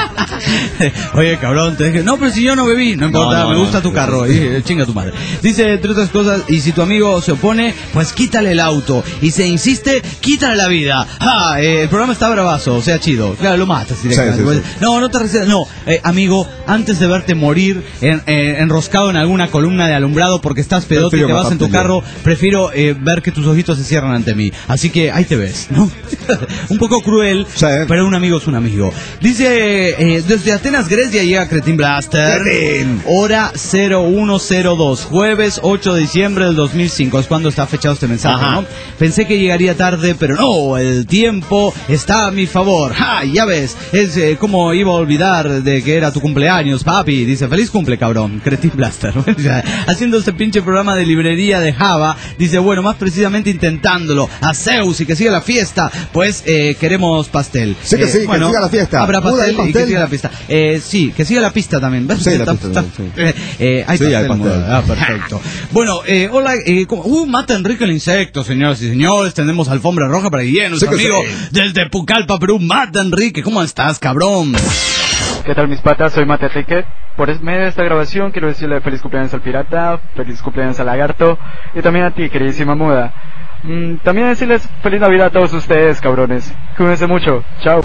Oye, cabrón, te dije, no, pero si yo no bebí, no importa, No, no, me no, gusta no, tu sí, carro, sí, sí. y, eh, chinga tu madre. Dice, entre otras cosas, y si tu amigo se opone, pues quítale el auto, y se insiste, quítale la vida. Ah, eh, el programa está bravazo, o sea, chido, claro, lo matas directamente. Sí, sí, sí. No, no te resistas, no, eh, amigo, antes de verte morir en- eh, enroscado en alguna columna de alumbrado porque estás pedote y Prefiero te vas en tu matarte yo. carro, prefiero eh, ver que tus ojitos se cierran ante mí. Así que ahí te ves, ¿no? Un poco cruel, Sí. pero un amigo es un amigo. Dice, eh, desde Atenas, Grecia llega Cretin Blaster. Cretin. Hora cero uno cero dos, jueves ocho de diciembre del dos mil cinco. Es cuando está fechado este mensaje, Ajá. ¿no? Pensé que llegaría tarde, pero no, el tiempo está a mi favor. ¡Ja! Ya ves, es eh, como iba a olvidar de que era tu cumpleaños, papi. Dice, feliz cumple, cabrón, Cretin Blaster. Haciendo este pinche programa de librería de Java. Dice, bueno, más precisamente intentándolo. A Zeus y que siga la fiesta, pues eh, queremos pastel. Sí que Eh, sí, que bueno, siga la fiesta. Habrá Muda pastel, el y que pastel. siga la pista. Eh, sí, que siga la pista también. ¿Ves? Sí, la Está- pista está- también, sí. eh, eh, hay Sí, pastel, hay pastel. muda. Ah, perfecto. Bueno, eh, hola, eh, ¿cómo? Uh, mata Enrique el insecto, señoras y señores. Tenemos alfombra roja para Guillermo, Sí nuestro que amigo sí. desde Pucallpa, Perú. Mata Enrique, ¿cómo estás, cabrón? ¿Qué tal mis patas? Soy Mate Enrique. Por medio de esta grabación quiero decirle feliz cumpleaños al pirata, feliz cumpleaños al lagarto y también a ti, queridísima muda. Mm, también decirles feliz Navidad a todos ustedes, cabrones. Cuídense mucho. Chao.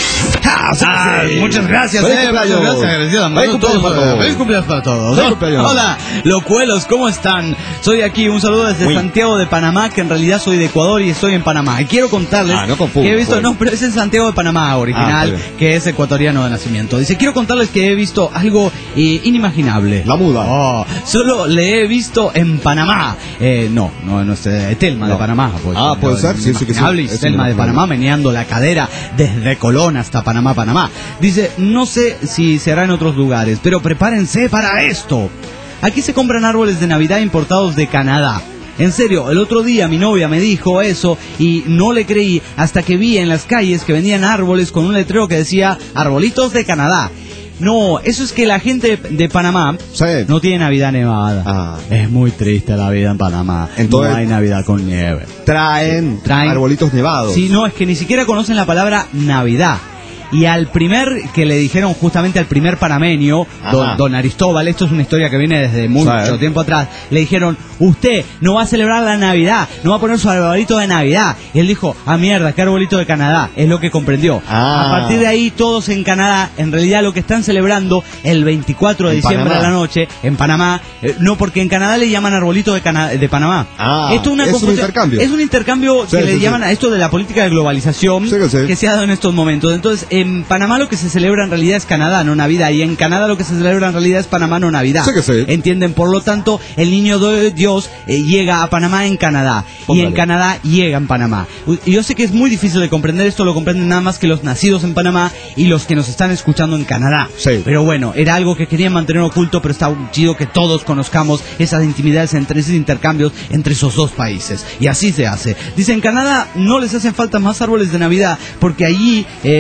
Ah, muchas gracias, Feliz eh, muchas cumpleaños. gracias, agradecido. Feliz cumpleaños para todos. Feliz cumpleaños para todos. Feliz cumpleaños. Hola, locuelos, ¿cómo están? Soy aquí, un saludo desde Muy. Santiago de Panamá, que en realidad soy de Ecuador y estoy en Panamá. Y quiero contarles Ah, no confunda, que he visto, pues. no, pero es en Santiago de Panamá original, Ah, está bien. que es ecuatoriano de nacimiento. Dice, quiero contarles que he visto algo eh, inimaginable. La muda. Oh, solo le he visto en Panamá. Eh, no, no, no es eh, Telma de No. Panamá. Pues, Ah, puede no, ser, sí, sí que sí. inimaginable, y Es Telma de inimaginable. Panamá meneando la cadera desde Colón hasta Panamá, Panamá. Dice, no sé si se hará en otros lugares, pero prepárense para esto. Aquí se compran árboles de Navidad importados de Canadá. En serio, el otro día mi novia me dijo eso y no le creí hasta que vi en las calles que vendían árboles con un letrero que decía arbolitos de Canadá. No, eso es que la gente de Panamá Sí. no tiene Navidad nevada. Ah. Es muy triste la vida en Panamá. Entonces- no hay Navidad con nieve. Traen, Traen- arbolitos nevados. Sí, no, es que ni siquiera conocen la palabra Navidad. Y al primer que le dijeron justamente al primer panameño, don, Ajá. don Aristóbal, esto es una historia que viene desde mucho Sí. tiempo atrás, le dijeron, usted no va a celebrar la Navidad, no va a poner su arbolito de Navidad. Y él dijo, ah mierda, qué arbolito de Canadá, es lo que comprendió. Ah. A partir de ahí todos en Canadá, en realidad lo que están celebrando el veinticuatro de En diciembre Panamá. a la noche, en Panamá, eh, no porque en Canadá le llaman arbolito de, Cana- de Panamá. Ah, Esto una es un confusión- intercambio. Es un intercambio Sí, que le sí, llaman sí. a esto de la política de globalización Sí, que sí. que se ha dado en estos momentos. Entonces, en Panamá lo que se celebra en realidad es Canadá, no Navidad. Y en Canadá lo que se celebra en realidad es Panamá, no Navidad. Sí que sí. ¿Entienden? Por lo tanto, el niño de Dios eh, llega a Panamá en Canadá. Y Póngale. en Canadá llega en Panamá. Y yo sé que es muy difícil de comprender esto, lo comprenden nada más que los nacidos en Panamá y los que nos están escuchando en Canadá. Sí. Pero bueno, era algo que querían mantener oculto, pero está chido que todos conozcamos esas intimidades entre esos intercambios entre esos dos países. Y así se hace. Dice, en Canadá no les hacen falta más árboles de Navidad porque allí eh, ya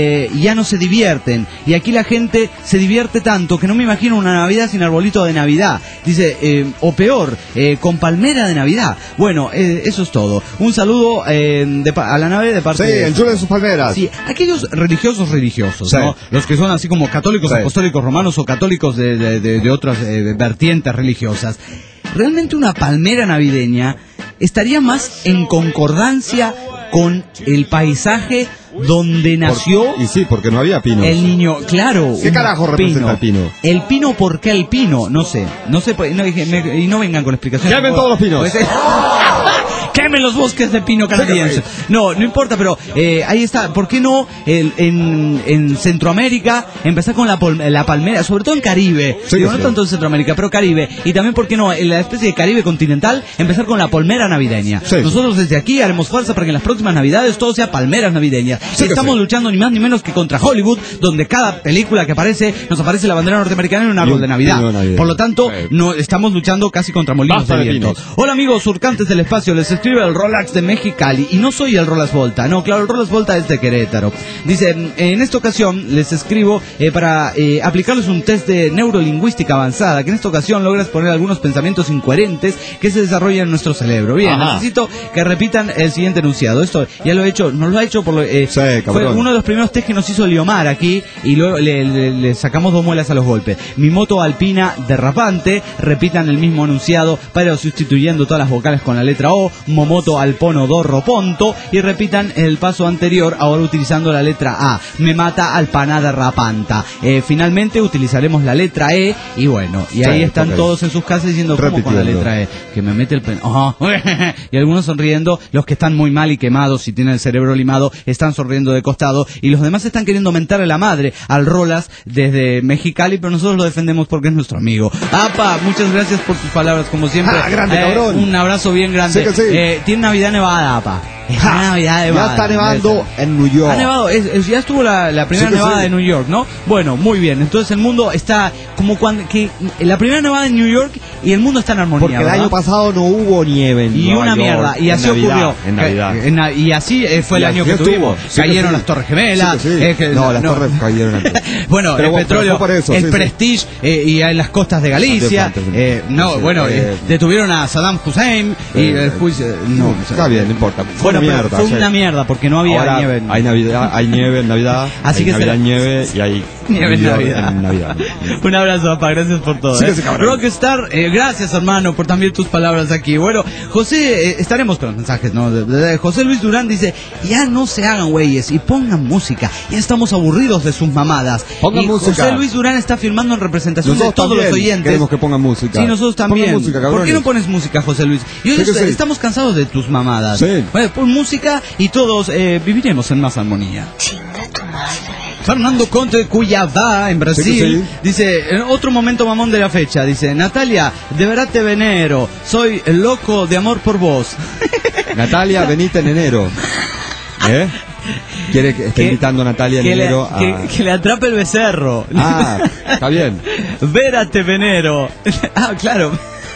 ya no se divierten. Y aquí la gente se divierte tanto que no me imagino una Navidad sin arbolito de Navidad. Dice, eh, o peor, eh, con palmera de Navidad. Bueno, eh, eso es todo. Un saludo eh, de pa- a la nave de parte Sí, de... el chulo de sus palmeras. Sí, aquellos religiosos religiosos, Sí. ¿no? Los que son así como católicos, Sí. apostólicos romanos o católicos de, de, de, de otras eh, vertientes religiosas. Realmente una palmera navideña estaría más en concordancia con el paisaje donde nació Por- y sí, porque no había pinos. el niño, claro. ¿Qué un carajo representa el pino? El pino, ¿por qué el pino? No sé, no sé, no, me- y no vengan con explicaciones. Quemen todos los pinos. Pues, quemen los bosques de pino canadiense. No, no importa, pero eh, ahí está. ¿Por qué no el, en, en Centroamérica empezar con la, pol- la palmera, sobre todo en Caribe? Sí, Digo, sí. no tanto en Centroamérica, pero Caribe. Y también, ¿por qué no en la especie de Caribe continental empezar con la palmera navideña? Sí. Nosotros desde aquí haremos fuerza para que en las próximas Navidades todo sea palmeras navideñas. Sí que Estamos sí. luchando ni más ni menos que contra Hollywood, donde cada película que aparece nos aparece la bandera norteamericana en un Y árbol un de Navidad. pino de Navidad. Por lo tanto, Sí. no estamos luchando casi contra molinos Basta de de viento. pinos. Hola amigos surcantes del espacio, les escribe el Rolex de Mexicali y no soy el Rolex Volta, no, claro, el Rolex Volta es de Querétaro. Dice, en esta ocasión les escribo eh, para eh, aplicarles un test de neurolingüística avanzada, que en esta ocasión logra exponer algunos pensamientos incoherentes que se desarrollan en nuestro cerebro. Bien, Ajá. necesito que repitan el siguiente enunciado. Esto ya lo he hecho, nos lo ha hecho por lo, eh, Sí, fue cabrón. uno de los primeros test que nos hizo Liomar aquí y luego le, le- le sacamos dos muelas a los golpes. Mi moto alpina derrapante, repitan el mismo enunciado pero sustituyendo todas las vocales con la letra O, momoto alpono dorro ponto, y repitan el paso anterior ahora utilizando la letra A, me mata alpana derrapanta. Eh, finalmente utilizaremos la letra E y bueno, y ahí Sí, están ok. todos en sus casas diciendo ¿cómo con la Repitiendo. letra E? Que me mete el pen... Ajá. Y algunos sonriendo, los que están muy mal y quemados y tienen el cerebro limado están sonriendo de costado y los demás están queriendo mentarle la madre al Rolas desde Mexicali, pero nosotros lo defendemos porque es nuestro amigo. Apa, muchas gracias por tus palabras como siempre. Ah, grande, Eh, cabrón. Un abrazo bien grande. Sí que sí. Eh, tiene Navidad nevada, apa. Es Ja, Navidad nevada. ya está nevando Debe ser. en New York. Ha nevado, es- es- ya estuvo la, la primera Sí que nevada sí. de New York, ¿no? Bueno, muy bien. Entonces el mundo está como cuando que la primera nevada en New York y el mundo está en armonía. Porque el ¿verdad? año pasado no hubo nieve en Y Nueva una York, mierda, y en así Navidad, ocurrió. En Navidad. Eh, en na- y así eh, fue el Y año así que estuvo. tuvimos. Sí que Cayeron sí. las Torres Gemelas. Sí que sí. eh, que- No, las torres cayeron antes. Bueno, Pero el bueno, petróleo, pero fue por eso, el sí, sí. Prestige eh, y en las costas de Galicia. Antes, antes, eh, no, sí, bueno, eh, eh, detuvieron a Saddam Hussein y eh, el juicio. No, Está bien, no importa. Fue Bueno, una pero mierda. fue sí. una mierda porque no había Ahora nieve. en- hay Navidad, hay nieve en Navidad. Así hay que Navidad, será- nieve y hay Nieve en New York Navidad. en Navidad. Un abrazo, papá, gracias por todo. Sí que ¿eh? sí, cabrón. Rockstar, eh, gracias hermano por también tus palabras aquí. Bueno, José, eh, estaremos con los mensajes, ¿no? De- de- de- José Luis Durán dice, ya no se hagan güeyes y pongan música, ya estamos aburridos de sus mamadas. Pongan y música. José Luis Durán está firmando en representación Nosotros de todos también los oyentes. queremos que pongan música. Sí, nosotros también. Pongan música, ¿Por qué cabrones. no pones música, José Luis? Y hoy Sí que est- sí. estamos cansados de tus mamadas. Sí. Bueno, pon música y todos eh, viviremos en más armonía. Fernando Conte de Cuyabá, en Brasil, Sí que sí. dice, en otro momento mamón de la fecha, dice, Natalia, de verdad te venero, soy loco de amor por vos. Natalia, venite en enero. ¿Eh? Quiere que esté Que- invitando a Natalia en que, le, enero a... que, que le atrape el becerro. Ah, está bien. Vérate venero. Ah, claro.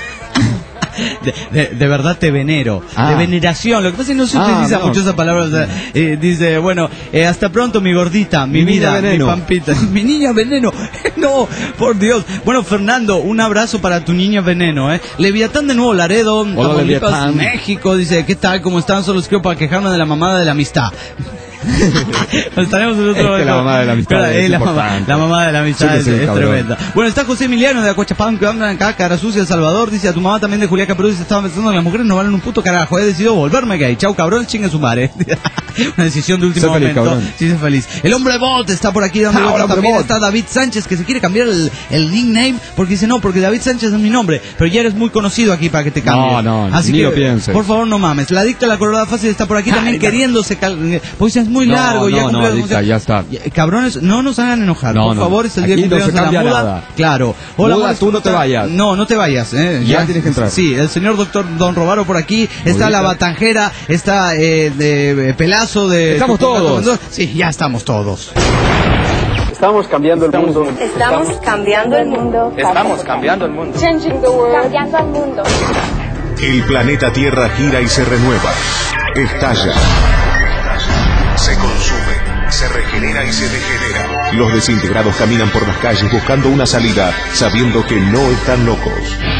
De, de- de verdad te venero, Ah. de veneración. Lo que pasa es que no se Ah, utiliza no. mucho esa palabra. O sea, eh, dice, bueno, eh, hasta pronto mi gordita, mi, Mi niña vida, veneno. mi pampita, mi niña veneno. No, por Dios. Bueno, Fernando, un abrazo para tu niña veneno. ¿eh? Leviatán de Nuevo Laredo, Hola, Tamaulipas, Leviatán. México. Dice, ¿qué tal? ¿Cómo están? Solo escribo para quejarme de la mamada de la amistad. Estaremos en otro Es que momento. la mamá de la amistad Pero, es eh, la, mamá, importante. la mamá de la amistad Sí que es, sí, es cabrón. tremenda. Bueno, está José Emiliano de Acuachapán, que anda acá, cara sucia, El Salvador. Dice, a tu mamá también de Juliaca Perú, dice, estaba pensando que las mujeres no valen un puto carajo. He decidido volverme gay. Chau, cabrón, chingue su madre. Una decisión de último Sé feliz, momento. cabrón. Sí, sé feliz. El hombre bot está por aquí dando Ah, vueltas. el hombre También bot. está David Sánchez, que se quiere cambiar el, el nickname, porque dice, no, porque David Sánchez es mi nombre, pero ya eres muy conocido aquí para que te cambies. No, no, Así ni que, lo pienses. por favor, no mames. La adicta a la colorada fácil está por aquí también Ay, no. queriéndose, cal- pues es muy No, largo, ya no, no, cumplió- adicta, ya está. Ya, Cabrones, no nos hagan enojar, No, por no. favor, es el día de Aquí no cumpleaños se de la cambia muda. nada. Claro. Muda, Muda, tú no te vayas. No, no te vayas, eh. Ya tienes que entrar. Sí, el señor doctor Don Robaro por aquí, está Ahorita. la batanjera, está eh, de eh, Pelazo de... Estamos todos. Sí, ya estamos todos. Estamos cambiando el mundo. Estamos cambiando el mundo. Estamos cambiando el mundo. Changing the world. Cambiando el mundo. El planeta Tierra gira y se renueva. Estalla. Se consume. Se se regenera y se degenera. Los desintegrados caminan por las calles buscando una salida, sabiendo que no están locos.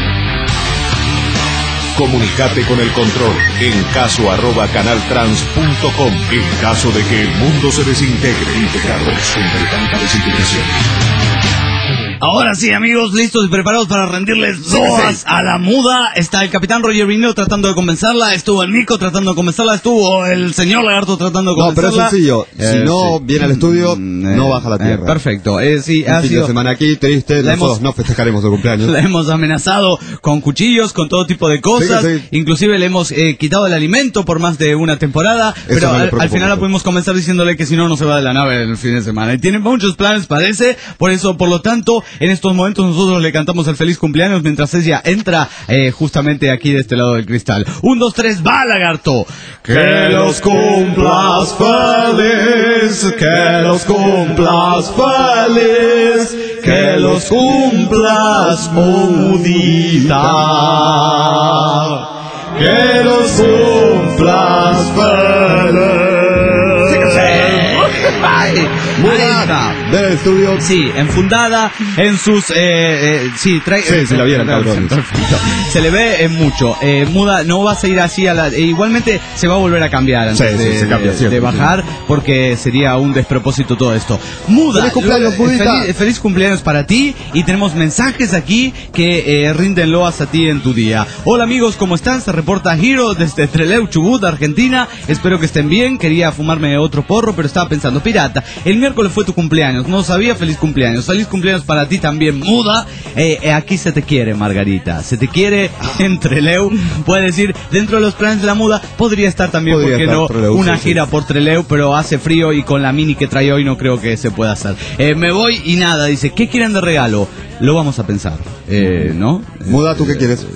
Comunicate con el control en caso arroba canaltrans punto com. En caso de que el mundo se desintegre, integradores Intertanca Desintegración. Ahora sí, amigos, listos y preparados para rendirles loas a la muda. Está el capitán Roger Vineo tratando de convencerla, estuvo el Nico tratando de convencerla, estuvo el señor Lagarto tratando de convencerla. No, pero es sencillo, si eh, no sí. viene al estudio, Mm, no baja a la tierra. Eh, perfecto, eh, sí, Un ha fin sido... de semana aquí, triste, La nosotros hemos- no festejaremos su cumpleaños. La hemos amenazado con cuchillos, con todo tipo de cosas. Sí, sí. Inclusive le hemos eh, quitado el alimento por más de una temporada. Pero no le al, preocupa al final la mucho. pudimos convencer diciéndole que si no, no se va de la nave el fin de semana. Y tiene muchos planes, parece. Por eso, por lo tanto, en estos momentos nosotros le cantamos el feliz cumpleaños mientras ella entra eh, justamente aquí de este lado del cristal. Un, dos, tres, va, Lagarto. Que los cumplas feliz, que los cumplas feliz, que los cumplas, mudita. Que los cumplas feliz. Ay, ahí está. Del estudio. Sí, enfundada en sus... Eh, eh, sí, trae... Sí, si la vieran, cabrones. Perfecto. Se le ve en mucho. Eh, muda, no vas a ir así a la... eh, igualmente se va a volver a cambiar antes Sí, sí, de, se cambia de- siempre, de bajar, porque sería un despropósito todo esto. Muda, ¡Feliz cumpleaños, lo- Mudita! feliz, feliz cumpleaños para ti, y tenemos mensajes aquí que eh, rinden loas a ti en tu día. Hola amigos, ¿cómo están? Se reporta Hiro desde Trelew, Chubut, Argentina. Espero que estén bien. Quería fumarme otro porro, pero estaba pensando, pirata, el miércoles fue tu cumpleaños, no sabía. Feliz cumpleaños, feliz cumpleaños para ti también, Muda. Eh, eh, aquí se te quiere, Margarita, se te quiere en Trelew. Puede decir, dentro de los planes de la Muda podría estar también, Podría ¿por qué estar no? Trelew, Una sí, gira sí. por Trelew, pero hace frío y con la mini que trae hoy no creo que se pueda hacer. Eh, me voy y nada, dice, ¿qué quieren de regalo? Lo vamos a pensar, eh, ¿no? Muda, ¿tú qué quieres?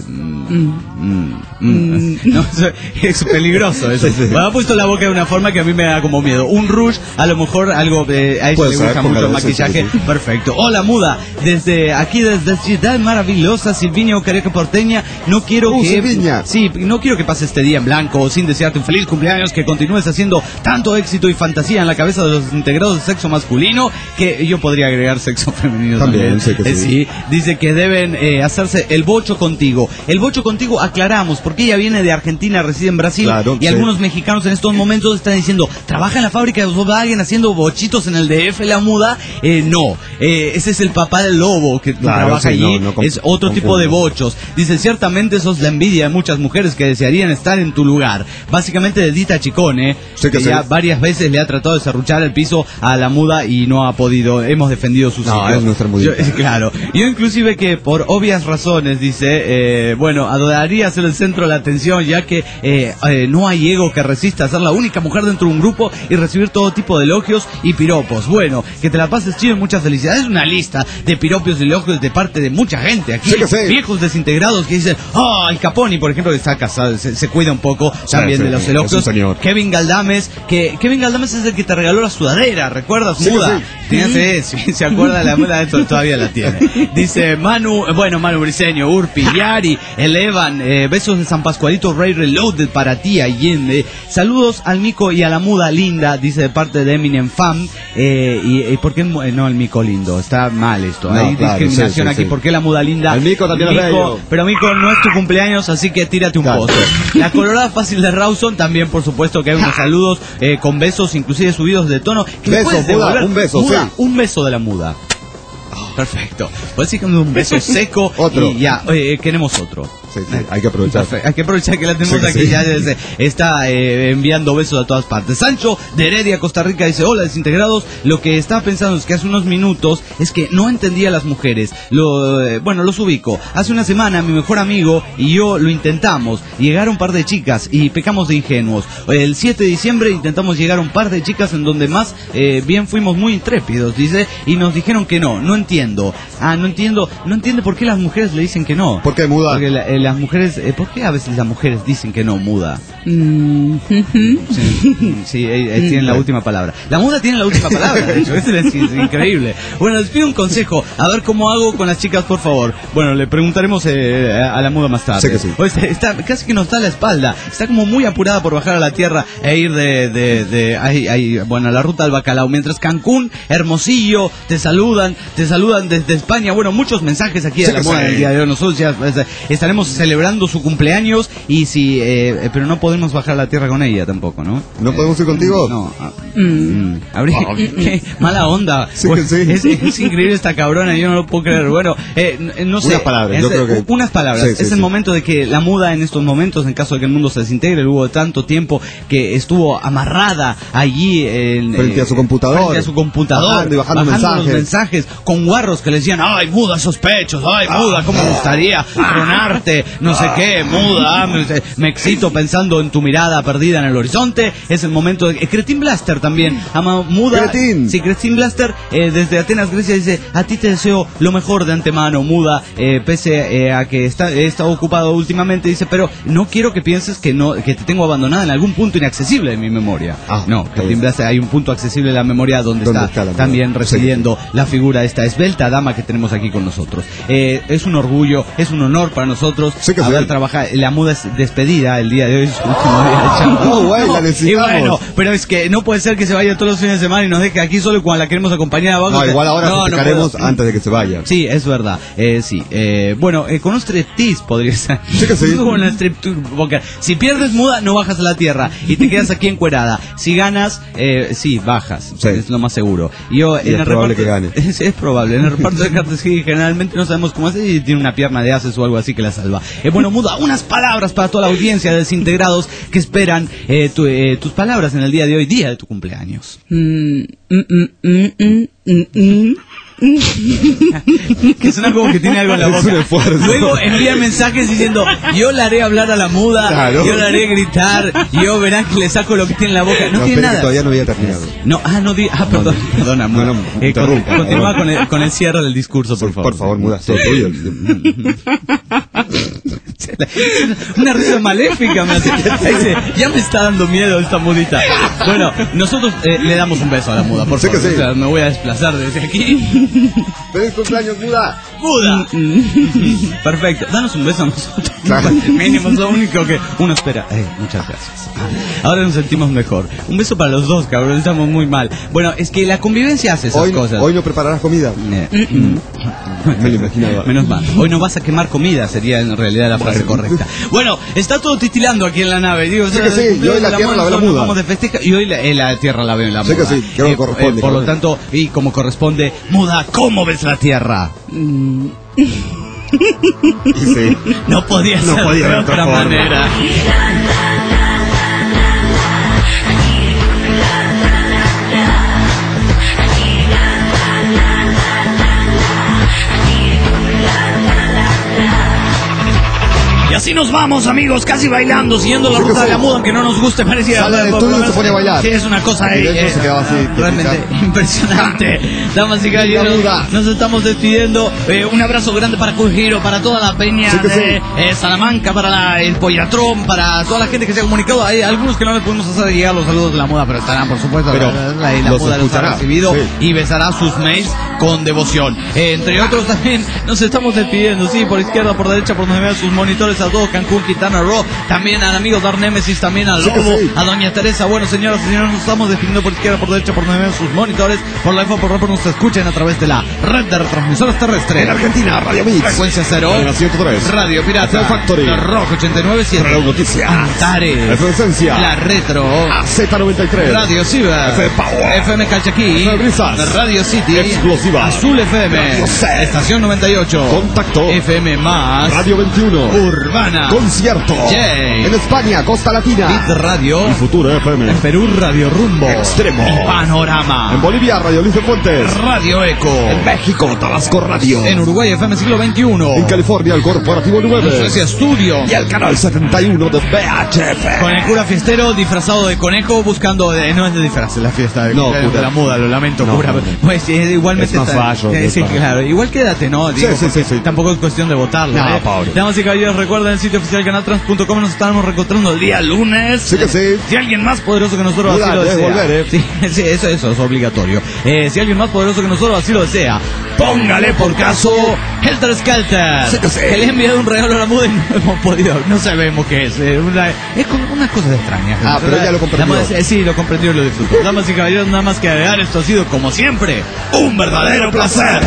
Mm, mm, no, es peligroso eso. Sí, sí. Me ha puesto la boca de una forma que a mí me da como miedo. Un rouge, a lo mejor algo, eh, a ella Puede le ser, gusta mucho el póngalo, sí, maquillaje. sí, sí. Perfecto. Hola, Muda, desde aquí, desde Ciudad Maravillosa, Silviña, Careca Porteña. No quiero Uh, que... Silviña. Sí, no quiero que pase este día en blanco sin desearte un feliz cumpleaños, que continúes haciendo tanto éxito y fantasía en la cabeza de los integrados de sexo masculino, que yo podría agregar sexo femenino también. También, sé que Eh, sí. sí, dice que deben eh, hacerse el bocho contigo. El bocho contigo, aclaramos, porque ella viene de Argentina, reside en Brasil, Claro, y sí. algunos mexicanos en estos momentos están diciendo, ¿trabaja en la fábrica de Volkswagen haciendo bochitos en el D F, la Muda? Eh, no, eh, ese es el papá del lobo que Claro, trabaja sí, allí, no, no, com- es otro tipo de confundo. bochos. Dice, ciertamente sos la envidia de muchas mujeres que desearían estar en tu lugar. Básicamente de Dita Chicone, Sí, que que ya sí. varias veces le ha tratado de serruchar el piso a la Muda y no ha podido. Hemos defendido su No, sitio. es nuestra Mudita. Yo- claro. Yo inclusive que por obvias razones, dice, eh, bueno, adoraría ser el centro de la atención, ya que eh, eh, no hay ego que resista a ser la única mujer dentro de un grupo y recibir todo tipo de elogios y piropos. Bueno, que te la pases chido y muchas felicidades. Es una lista de piropios y elogios de parte de mucha gente aquí. Sí que sí. Viejos desintegrados que dicen, ah, el Caponi, por ejemplo, que está casado, se, se cuida un poco también sí, de los es elogios. un señor. Kevin Galdames, que Kevin Galdames es el que te regaló la sudadera, ¿recuerdas? Sí que Muda. sí. Fíjense, si se acuerda de la muda, esto todavía la tiene. Dice Manu, eh, bueno, Manu Briseño, Urpi, Yari, el Evan, eh, besos de San Pascualito, Ray Reloaded para ti, Allende. Saludos al Mico y a la Muda linda, dice de parte de Eminem Fan. Eh, y, y ¿por qué el mu- eh, no el Mico lindo? Está mal esto. No, Hay claro, discriminación sí, sí, aquí. sí. ¿Por qué la Muda linda? Al Mico también es bello. Pero Mico, no es tu cumpleaños, así que tírate un Claro. pozo. La Colorada Fácil de Rawson también, por supuesto, que hay unos saludos eh, con besos, inclusive subidos de tono. ¿Que me Beso, puedes Muda, devolver? un beso, Muda, sí. un beso de la Muda. Perfecto. Puedes decir que un beso seco. Otro. Y ya, eh, queremos otro. Sí, sí, hay que aprovechar. Perfecto. Hay que aprovechar que la tenemos Sí, que aquí. sí. Ya se- está eh, enviando besos a todas partes. Sancho de Heredia, Costa Rica, dice: hola, desintegrados. Lo que estaba pensando es que hace unos minutos es que no entendía a las mujeres. Lo, eh, bueno, los ubico. Hace una semana mi mejor amigo y yo lo intentamos. Llegaron un par de chicas y pecamos de ingenuos. El siete de diciembre intentamos llegar a un par de chicas en donde más eh, bien fuimos muy intrépidos, dice, y nos dijeron que no. No entiendo. Ah, no entiendo. No entiende por qué las mujeres le dicen que no. ¿Por qué, Muda? Porque la, eh, las mujeres, eh, ¿por qué a veces las mujeres dicen que no, Muda? Mm, Sí, sí eh, eh, tienen la última palabra. La Muda tiene la última palabra, de hecho, eso es, es increíble. Bueno, les pido un consejo, a ver cómo hago con las chicas, por favor. Bueno, le preguntaremos eh, a la Muda más tarde. Sí que sí. O sea, está, casi que nos da la espalda, está como muy apurada por bajar a la tierra e ir de, de, de ahí, ahí, bueno, a la ruta del bacalao. Mientras Cancún, Hermosillo, te saludan, te saludan desde España. Bueno, muchos mensajes aquí Sí de la que Muda sí. en el día de hoy. Nosotros ya pues, estaremos celebrando su cumpleaños y si, eh, pero no podemos bajar a la tierra con ella tampoco, ¿no? ¿No podemos ir contigo? No. ah, mm, habría- qué mala onda. Sí que Pues, sí. Es, es increíble esta cabrona, yo no lo puedo creer. Bueno, eh, n- no sé. Unas palabras, es- yo creo que- Unas palabras. Sí, sí, es el sí. momento de que la Muda en estos momentos, en caso de que el mundo se desintegre, hubo tanto tiempo que estuvo amarrada allí en, Frente eh, a su computador. frente a su computador, Bajando y bajando los mensajes. mensajes con guarros que le decían, ay, Muda, esos pechos, ay, Muda, cómo me gustaría tronarte, no sé qué, Muda, me, me excito pensando en tu mirada perdida en el horizonte. Es el momento de... eh, Cretin Blaster también, ama Muda. Cretin. Sí, Cretin Blaster, eh, desde Atenas, Grecia, dice, a ti te deseo lo mejor de antemano, Muda, eh, pese eh, a que está, he estado ocupado últimamente, dice, pero no quiero que pienses que no que te tengo abandonada en algún punto inaccesible de mi memoria. Ah, no, está Cretin bien. Blaster, hay un punto accesible en la memoria donde, ¿Dónde está, está la también Muda? residiendo la figura de esta esbelta dama que tenemos aquí con nosotros. Eh, es un orgullo, es un honor para nosotros Sí que haber sí. trabajado. La Muda es despedida el día de hoy, es su último día de chamba. No, güey, la y necesitamos. bueno, pero es que no puede ser que se vaya todos los fines de semana y nos deje aquí solo cuando la queremos acompañar abajo. No, igual ahora No, no festejaremos puedo. antes de que se vaya. Sí, es verdad. Eh, sí. Eh, bueno, eh, con un striptease podría ser. Sí que sí. Con una striptease, porque si pierdes, Muda, no bajas a la tierra y te quedas aquí encuerada. Si ganas, eh, sí, bajas. Sí. Es lo más seguro. Y yo, Y es probable que gane. Es, es probable. En el reparto de cartas sí, generalmente no sabemos cómo hace y tiene una pierna de haces o algo así que la salva. Eh, bueno, Muda, unas palabras para toda la audiencia de Desintegrados que esperan eh, tu- eh, tus palabras en el día de hoy, día de tu cumpleaños. mm, mm, mm, mm, mm, mm. Que suena como que tiene algo en la Es boca. un esfuerzo. Luego envían mensajes diciendo, yo la haré hablar a la Muda, Claro. yo la haré gritar, yo verán que le saco lo que tiene en la boca. No, No, tiene espera, que nada. todavía no había terminado. No, ah, no di, ah, perdón, perdona, Muda. no, no, Eh, con- interrumpa, continúa por con el, con el cierre del discurso, por favor. Por favor, Muda, todo tuyo. Una risa maléfica me hace. Dice, ya me está dando miedo esta mudita. Bueno, nosotros eh, le damos un beso a la Muda, por Sí favor. que sí. O sea, me voy a desplazar desde aquí. ¡Feliz cumpleaños, Muda! ¡Muda! Perfecto, danos un beso a nosotros. Claro. Mínimo, es lo único que uno espera. Eh, muchas gracias. Ahora nos sentimos mejor. Un beso para los dos, cabrón, estamos muy mal. Bueno, es que la convivencia hace esas Hoy, cosas. hoy no prepararás comida. Eh, Me lo imaginaba. Menos mal. Hoy no vas a quemar comida, sería en realidad la frase correcta. Bueno, está todo titilando aquí en la nave. Digo, Sí o sea, que sí, el cumpleaños y hoy la de tierra la ve la nosotros nos Muda. vamos de festeja y hoy la, eh, la tierra la ve la Sí Muda. que sí, creo que corresponde, por lo correcto. tanto, y como corresponde, Muda, ¿cómo ves la tierra? Y sí. No podía No ser podía de de otra otra forma. manera. Y así nos vamos, amigos, casi bailando, siguiendo la Sí que ruta de sí. la Muda, aunque no nos guste, parecía. Sale del por- por estudio lo y se menos- pone a bailar. Sí, es una cosa Y eh, dentro eh, se quedaba así, realmente quietita. impresionante. Damas y caballeros, Muda. nos estamos despidiendo. Eh, un abrazo grande para Cujiro, para toda la peña Sí que de sí. eh, Salamanca, para la- el Pollatrón, para toda la gente que se ha comunicado. Hay algunos que no le podemos hacer llegar los saludos de la Muda, pero estarán, por supuesto, Pero la, la- la los Muda los ha escuchará. recibido Sí. y besará sus mails con devoción. Eh, entre otros también nos estamos despidiendo, sí, por izquierda, por derecha, por donde vean sus monitores, a todo Cancún, Quintana Roo, también al amigo Dar Nemesis, también al Sí que Lobo, sí. a Doña Teresa. Bueno, señoras y señores, nos estamos despidiendo por izquierda, por derecha, por donde vean sus monitores, por la F por Rapper nos escuchen a través de la red de retransmisoras terrestres. En Argentina, Radio Mix. Frecuencia cero, Radio ciento tres. Radio Pirata, F Factory. Rock ochenta y nueve punto siete, Radio Noticias. Antares, Efervescencia. La Retro, A Z noventa y tres. Radio Ciber, F Power. F M Calchaquí, F Brisas. Radio City, Explosiva. Azul F M, Radio C. Estación noventa y ocho, Contacto. F M más, Radio veintiuno. Urbana, Concierto. Yay. En España, Costa Latina. Bit Radio, Y Futuro F M. en Perú Radio Rumbo, Extremo. Panorama, En Bolivia, Radio Luis de Fuentes. Radio Eco, En México, Tabasco Radio. en Uruguay F M Siglo veintiuno, En California, el Corporativo en nueve. Suecia Studio, Y el canal setenta y uno de V H F. con el cura fiestero disfrazado de conejo buscando de, no es de disfraz, es la fiesta de, No, cumpleaños cura. de la Muda, lo lamento, No, cura. no, no. Pues eh, igualmente Es más está- fallo, eh, es sí, más- claro, igual quédate, ¿no? Digo, sí, sí, porque sí. tampoco es cuestión de votarlo. No, ¿eh? pobre. Damas y caballeros, recuerden recuerden el sitio oficial canaltrans punto com. Nos estamos reencontrando el día lunes. Sí que sí. Si alguien más poderoso que nosotros Mira, así lo debes desea. volver, eh. Sí, sí, eso, eso es obligatorio. Eh, si alguien más poderoso que nosotros así lo desea, póngale por caso Helter Skelter. Sí que sí. Que le he enviado un regalo a la muda y no hemos podido, no sabemos qué es. Eh, una, es como unas cosas extrañas. Ah, pero ella lo comprendió. Damas- eh, sí, lo comprendió y lo disfrutó. Damas y caballeros, nada más que agregar, esto ha sido como siempre un verdadero placer.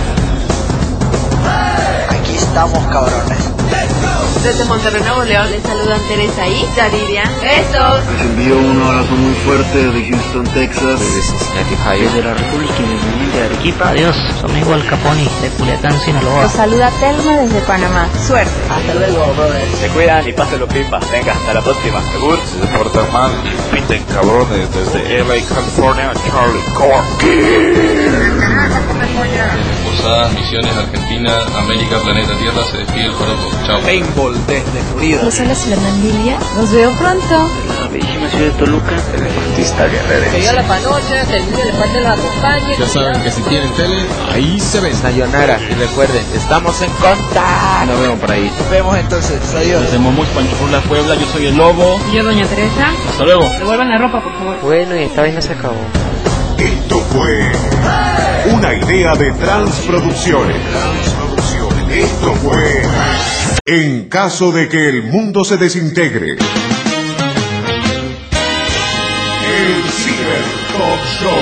Aquí estamos, cabrones. Desde Monterrey, Nuevo León, les saludan Teresa y Yariria. ¡Besos! Les envío un abrazo muy fuerte desde Houston, Texas. Desde la República Independiente de Arequipa. Adiós, su amigo Al Capone de Culiacán, Sinaloa. Los saluda Telma desde Panamá. Suerte. Hasta luego, brother. Se cuidan y pásenlo pipa. Venga, hasta la próxima. Segur. Se portan mal y piten cabrones desde L A, California, Charlie Corky. Posadas, Misiones, Argentina, América, Planeta Tierra, se despide el Joropo. Chao. Paintball desde Florida. Los hola, Fernandilia. Nos veo pronto. La bellísima ciudad de Toluca. El deportista guerrero. Que yo la panocha, que el niño le falta los acompañe. Ya saben que si tienen tele, ahí se ven. Sayonara. Y recuerden, estamos en contacto. Nos vemos por ahí. Nos vemos entonces. Adiós. Desde Momuch, Panchurla, Puebla, yo soy el Lobo. Y yo, doña Teresa. Hasta luego. Devuelvan la ropa, por favor. Bueno, y esta vaina se acabó. Esto fue una idea de Transproducciones. Esto fue En caso de que el mundo se desintegre. El Ciber Talk Show.